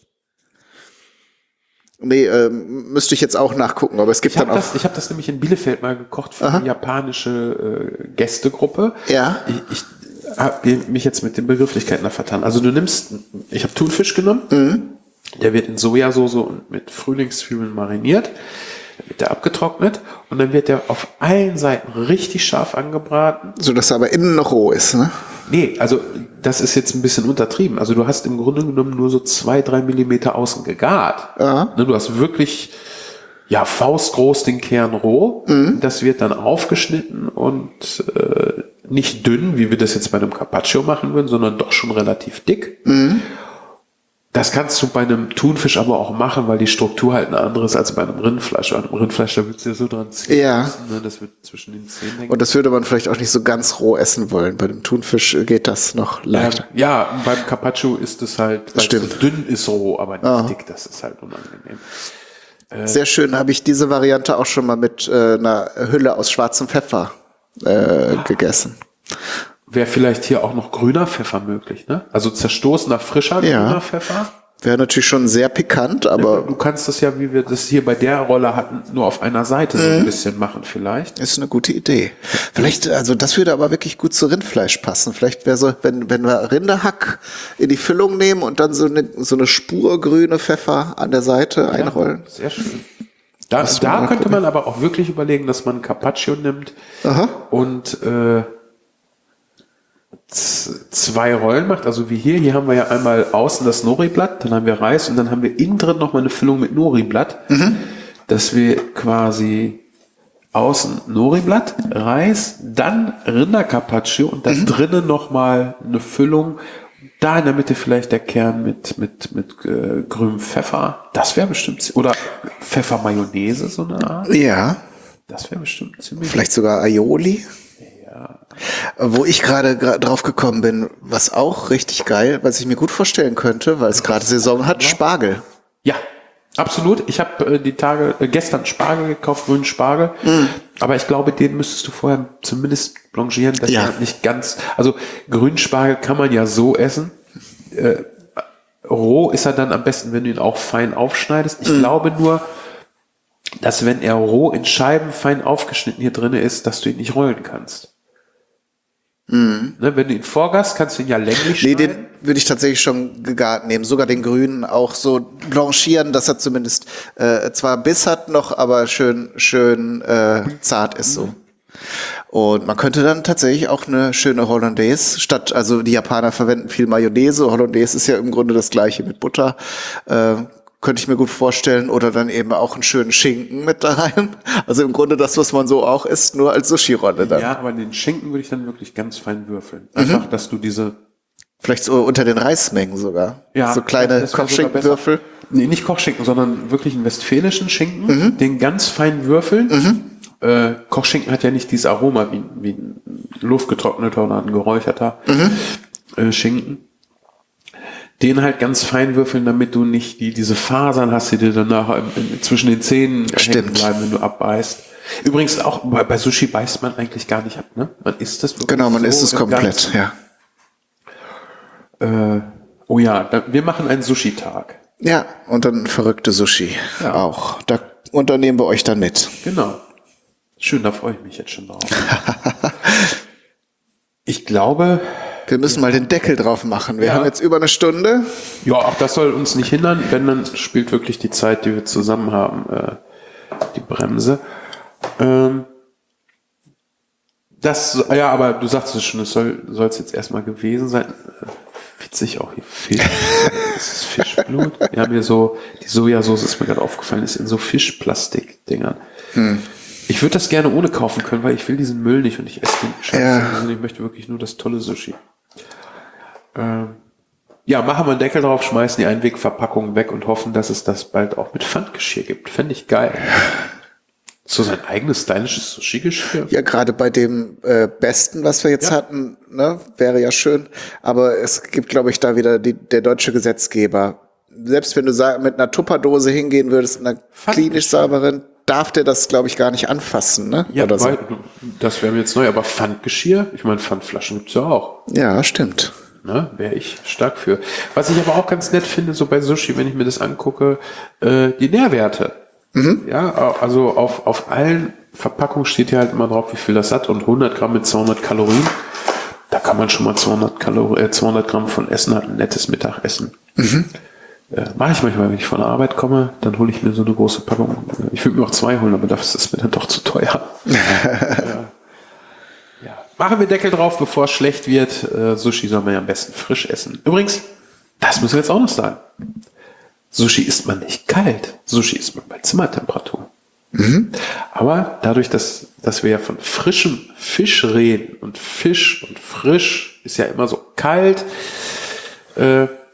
Nee, ähm, müsste ich jetzt auch nachgucken, aber es gibt ich dann auch... Das, ich habe das nämlich in Bielefeld mal gekocht für Aha. eine japanische äh, Gästegruppe. Ja. Ich, ich habe mich jetzt mit den Begrifflichkeiten da vertan. Also du nimmst, ich habe Thunfisch genommen, mhm. der wird in Sojasauce und mit Frühlingszwiebeln mariniert, dann wird der abgetrocknet und dann wird der auf allen Seiten richtig scharf angebraten. So dass er aber innen noch roh ist, ne? Nee, also das ist jetzt ein bisschen untertrieben. Also du hast im Grunde genommen nur so zwei, drei Millimeter außen gegart. Aha. Du hast wirklich, ja, faustgroß den Kern roh. Mhm. Das wird dann aufgeschnitten und äh, nicht dünn, wie wir das jetzt bei einem Carpaccio machen würden, sondern doch schon relativ dick. Mhm. Das kannst du bei einem Thunfisch aber auch machen, weil die Struktur halt eine andere ist als bei einem Rindfleisch. Bei einem Rindfleisch, da würdest du ja so dran ziehen. Ja. Müssen, ne? Das wird zwischen den Zähnen hängen. Und das würde man vielleicht auch nicht so ganz roh essen wollen. Bei dem Thunfisch geht das noch leichter. Ähm, ja, beim Carpaccio ist es halt, weil es so dünn ist roh, aber nicht Aha. dick. Das ist halt unangenehm. Sehr schön, habe ich diese Variante auch schon mal mit äh, einer Hülle aus schwarzem Pfeffer äh, gegessen. Wäre vielleicht hier auch noch grüner Pfeffer möglich, ne? Also zerstoßener, frischer Ja. grüner Pfeffer. Wäre natürlich schon sehr pikant, aber Du kannst das ja, wie wir das hier bei der Rolle hatten, nur auf einer Seite so ein bisschen machen vielleicht. ist eine gute Idee. Vielleicht, also das würde aber wirklich gut zu Rindfleisch passen. Vielleicht wäre so, wenn, wenn wir Rinderhack in die Füllung nehmen und dann so eine, so eine Spur grüne Pfeffer an der Seite einrollen. Ja, sehr schön. Da, Das da mal könnte gucken. man aber auch wirklich überlegen, dass man Carpaccio nimmt Aha. und äh, z- zwei Rollen macht. Also wie hier, hier haben wir ja einmal außen das Nori-Blatt, dann haben wir Reis und dann haben wir innen drin nochmal eine Füllung mit Nori-Blatt, dass wir quasi außen Nori-Blatt, Reis, dann Rinder-Carpaccio und da drinnen nochmal eine Füllung. Da in der Mitte vielleicht der Kern mit, mit, mit äh, grünem Pfeffer. Das wäre bestimmt, zi- oder Pfeffer-Mayonnaise, so eine Art. Ja, Das wäre bestimmt ziemlich. vielleicht sogar Aioli. Ja. Wo ich gerade gra- drauf gekommen bin, was auch richtig geil, was ich mir gut vorstellen könnte, weil es gerade Saison hat, Spargel. Ja, absolut. Ich habe äh, die Tage, äh, gestern Spargel gekauft, grünen Spargel. Aber ich glaube, den müsstest du vorher zumindest blanchieren, dass Ja. er nicht ganz, also grünen Spargel kann man ja so essen. Äh, roh ist er dann am besten, wenn du ihn auch fein aufschneidest. Ich glaube nur, dass wenn er roh in Scheiben fein aufgeschnitten hier drin ist, dass du ihn nicht rollen kannst. Ne, wenn du ihn vorgast, kannst du ihn ja länglich Nee, schneiden. den würde ich tatsächlich schon gegart nehmen. Sogar den grünen auch so blanchieren, dass er zumindest äh, zwar Biss hat noch, aber schön schön äh, zart ist so. Und man könnte dann tatsächlich auch eine schöne Hollandaise statt, also die Japaner verwenden viel Mayonnaise. Hollandaise ist ja im Grunde das gleiche mit Butter. Äh, könnte ich mir gut vorstellen. Oder dann eben auch einen schönen Schinken mit da rein. Also im Grunde das, was man so auch isst, nur als Sushi-Rolle dann. Ja, aber den Schinken würde ich dann wirklich ganz fein würfeln. Einfach, dass du diese, Vielleicht so unter den Reismengen sogar. ja, So kleine das wär sogar Kochschinkenwürfel. besser. Nee, nicht Kochschinken, sondern wirklich einen westfälischen Schinken, den ganz fein würfeln. Äh, Kochschinken hat ja nicht dieses Aroma wie, wie ein luftgetrockneter oder ein geräucherter äh, Schinken. Den halt ganz fein würfeln, damit du nicht die, diese Fasern hast, die dir danach im, im, zwischen den Zähnen hängen Stimmt. bleiben, wenn du abbeißt. Übrigens auch bei, bei Sushi beißt man eigentlich gar nicht ab, ne? Man isst das wirklich Genau, man so isst es im komplett, Ganzen. ja. Äh, oh ja, da, wir machen einen Sushi-Tag. Ja, und dann verrückte Sushi Ja. auch. Da unternehmen wir euch dann mit. Genau. Schön, da freue ich mich jetzt schon drauf. Ich glaube, Wir müssen mal den Deckel drauf machen. Wir Ja. haben jetzt über eine Stunde. ja, auch das soll uns nicht hindern, wenn dann spielt wirklich die Zeit, die wir zusammen haben, äh, die Bremse. Ähm, das, ja, aber du sagst es schon, es soll es jetzt erstmal gewesen sein. Äh, Witzig auch hier Fisch. Das ist Fischblut. Wir haben hier so, die Sojasauce ist mir gerade aufgefallen, ist in so Fischplastik-Dingern. Ich würde das gerne ohne kaufen können, weil ich will diesen Müll nicht und ich esse den Scheiß. Ja. Also ich möchte wirklich nur das tolle Sushi. Ähm, ja, machen wir einen Deckel drauf, schmeißen die Einwegverpackung weg und hoffen, dass es das bald auch mit Pfandgeschirr gibt. Fände ich geil. So sein eigenes stylisches Sushi-Geschirr. Ja, gerade bei dem äh, Besten, was wir jetzt Ja. hatten, ne, wäre ja schön. Aber es gibt, glaube ich, da wieder die, der deutsche Gesetzgeber. Selbst wenn du sa- mit einer Tupperdose hingehen würdest, einer klinisch sauberen, darf der das, glaube ich, gar nicht anfassen, ne? Ja, Oder so. weil, das wäre mir jetzt neu, aber Pfandgeschirr, ich meine, Pfandflaschen gibt's ja auch. Ja, stimmt. Ne, wäre ich stark für. Was ich aber auch ganz nett finde, so bei Sushi, wenn ich mir das angucke, äh, die Nährwerte. Ja, also auf, auf allen Verpackungen steht hier halt immer drauf, wie viel das hat und hundert Gramm mit zweihundert Kalorien. Da kann man schon mal zweihundert, Kalor- äh, zweihundert Gramm von essen, hat ein nettes Mittagessen. Äh, mache ich manchmal, wenn ich von der Arbeit komme, dann hole ich mir so eine große Packung. Ich würde mir auch zwei holen, aber das ist mir dann doch zu teuer. ja. Ja. Machen wir Deckel drauf, bevor es schlecht wird. Äh, Sushi soll man ja am besten frisch essen. Übrigens, das müssen wir jetzt auch noch sagen. Sushi isst man nicht kalt. Sushi isst man bei Zimmertemperatur. Aber dadurch, dass, dass wir ja von frischem Fisch reden und Fisch und frisch ist ja immer so kalt, äh,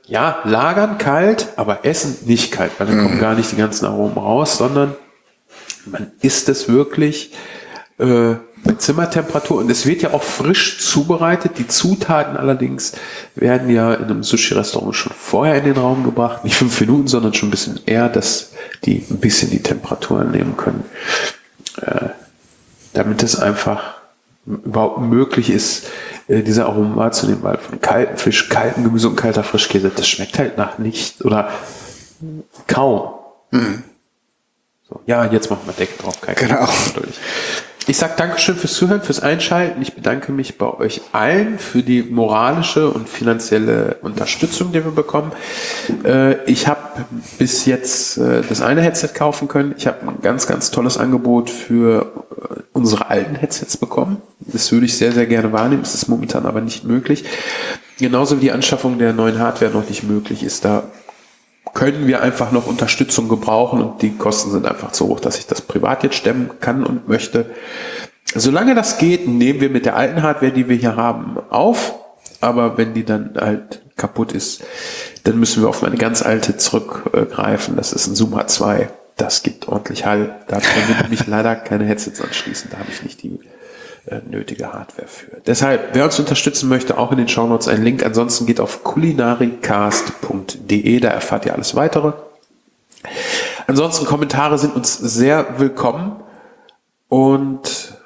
ja, lagern kalt, aber essen nicht kalt, weil dann kommen gar nicht die ganzen Aromen raus, sondern man isst es wirklich äh, bei Zimmertemperatur und es wird ja auch frisch zubereitet. Die Zutaten allerdings werden ja in einem Sushi-Restaurant schon vorher in den Raum gebracht, nicht fünf Minuten, sondern schon ein bisschen eher, dass die ein bisschen die Temperatur annehmen können, äh, damit es einfach überhaupt möglich ist, äh, diese Aromen wahrzunehmen, weil von kaltem Fisch, kaltem Gemüse und kalter Frischkäse, das schmeckt halt nach nicht oder kaum. Mhm. So, ja, jetzt machen wir Deckel drauf. Kein genau. Ich sage Dankeschön fürs Zuhören, fürs Einschalten. Ich bedanke mich bei euch allen für die moralische und finanzielle Unterstützung, die wir bekommen. Äh, ich habe bis jetzt äh, das eine Headset kaufen können. Ich habe ein ganz, ganz tolles Angebot für äh, unsere alten Headsets bekommen. Das würde ich sehr, sehr gerne wahrnehmen. Es ist momentan aber nicht möglich. Genauso wie die Anschaffung der neuen Hardware noch nicht möglich ist. Da können wir einfach noch Unterstützung gebrauchen und die Kosten sind einfach zu hoch, dass ich das privat jetzt stemmen kann und möchte. Solange das geht, nehmen wir mit der alten Hardware, die wir hier haben, auf. Aber wenn die dann halt kaputt ist, dann müssen wir auf meine ganz alte zurückgreifen. Das ist ein Zoom H zwei. Das gibt ordentlich Hall. Da können wir nämlich leider keine Headsets anschließen. Da habe ich nicht die äh, nötige Hardware für. Deshalb, wer uns unterstützen möchte, auch in den Shownotes ein Link. Ansonsten geht auf kulinarikast punkt de, da erfahrt ihr alles weitere. Ansonsten Kommentare sind uns sehr willkommen. Und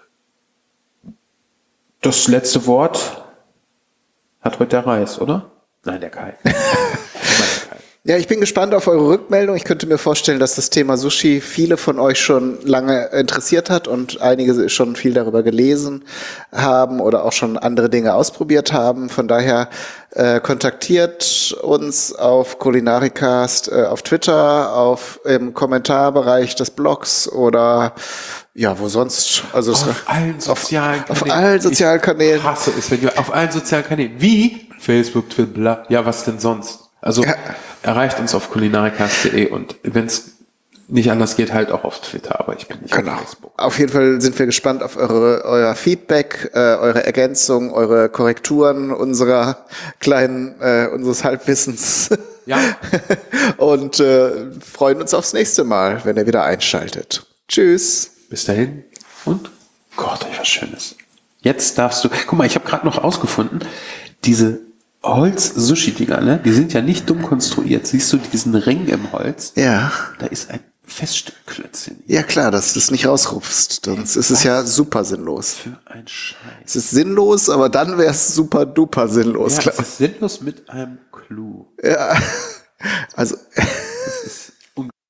das letzte Wort hat heute der Reis, oder? Nein, der Kai. Ja, ich bin gespannt auf eure Rückmeldung. Ich könnte mir vorstellen, dass das Thema Sushi viele von euch schon lange interessiert hat und einige schon viel darüber gelesen haben oder auch schon andere Dinge ausprobiert haben. Von daher äh, kontaktiert uns auf Kulinarikast äh, auf Twitter, auf im Kommentarbereich des Blogs oder ja, wo sonst? Also auf allen sozialen auf, Kanälen. Auf allen sozialen Kanälen. Ich hasse es, wenn du auf allen sozialen Kanälen. Wie? Facebook, Twitter, bla. Ja, was denn sonst? Also ja. Erreicht uns auf kulinarikast punkt de und wenn es nicht anders geht, halt auch auf Twitter, aber ich bin nicht genau. auf Facebook. Auf jeden Fall sind wir gespannt auf eure, euer Feedback, äh, eure Ergänzung, eure Korrekturen unserer kleinen, äh, unseres Halbwissens. Ja. Und äh, freuen uns aufs nächste Mal, wenn ihr wieder einschaltet. Tschüss. Bis dahin und Gott, was Schönes. Jetzt darfst du, guck mal, ich habe gerade noch ausgefunden, diese Holz-Sushi-Dinger, ne? Die sind ja nicht dumm konstruiert. Siehst du diesen Ring im Holz? Ja. Da ist ein Feststückklötzchen. Ja klar, dass du es nicht rausrupfst. Sonst ist es ja super sinnlos. Für ein Scheiß. Es ist sinnlos, aber dann wäre es super duper sinnlos. Ja, klar. es ist sinnlos mit einem Clou. Ja, also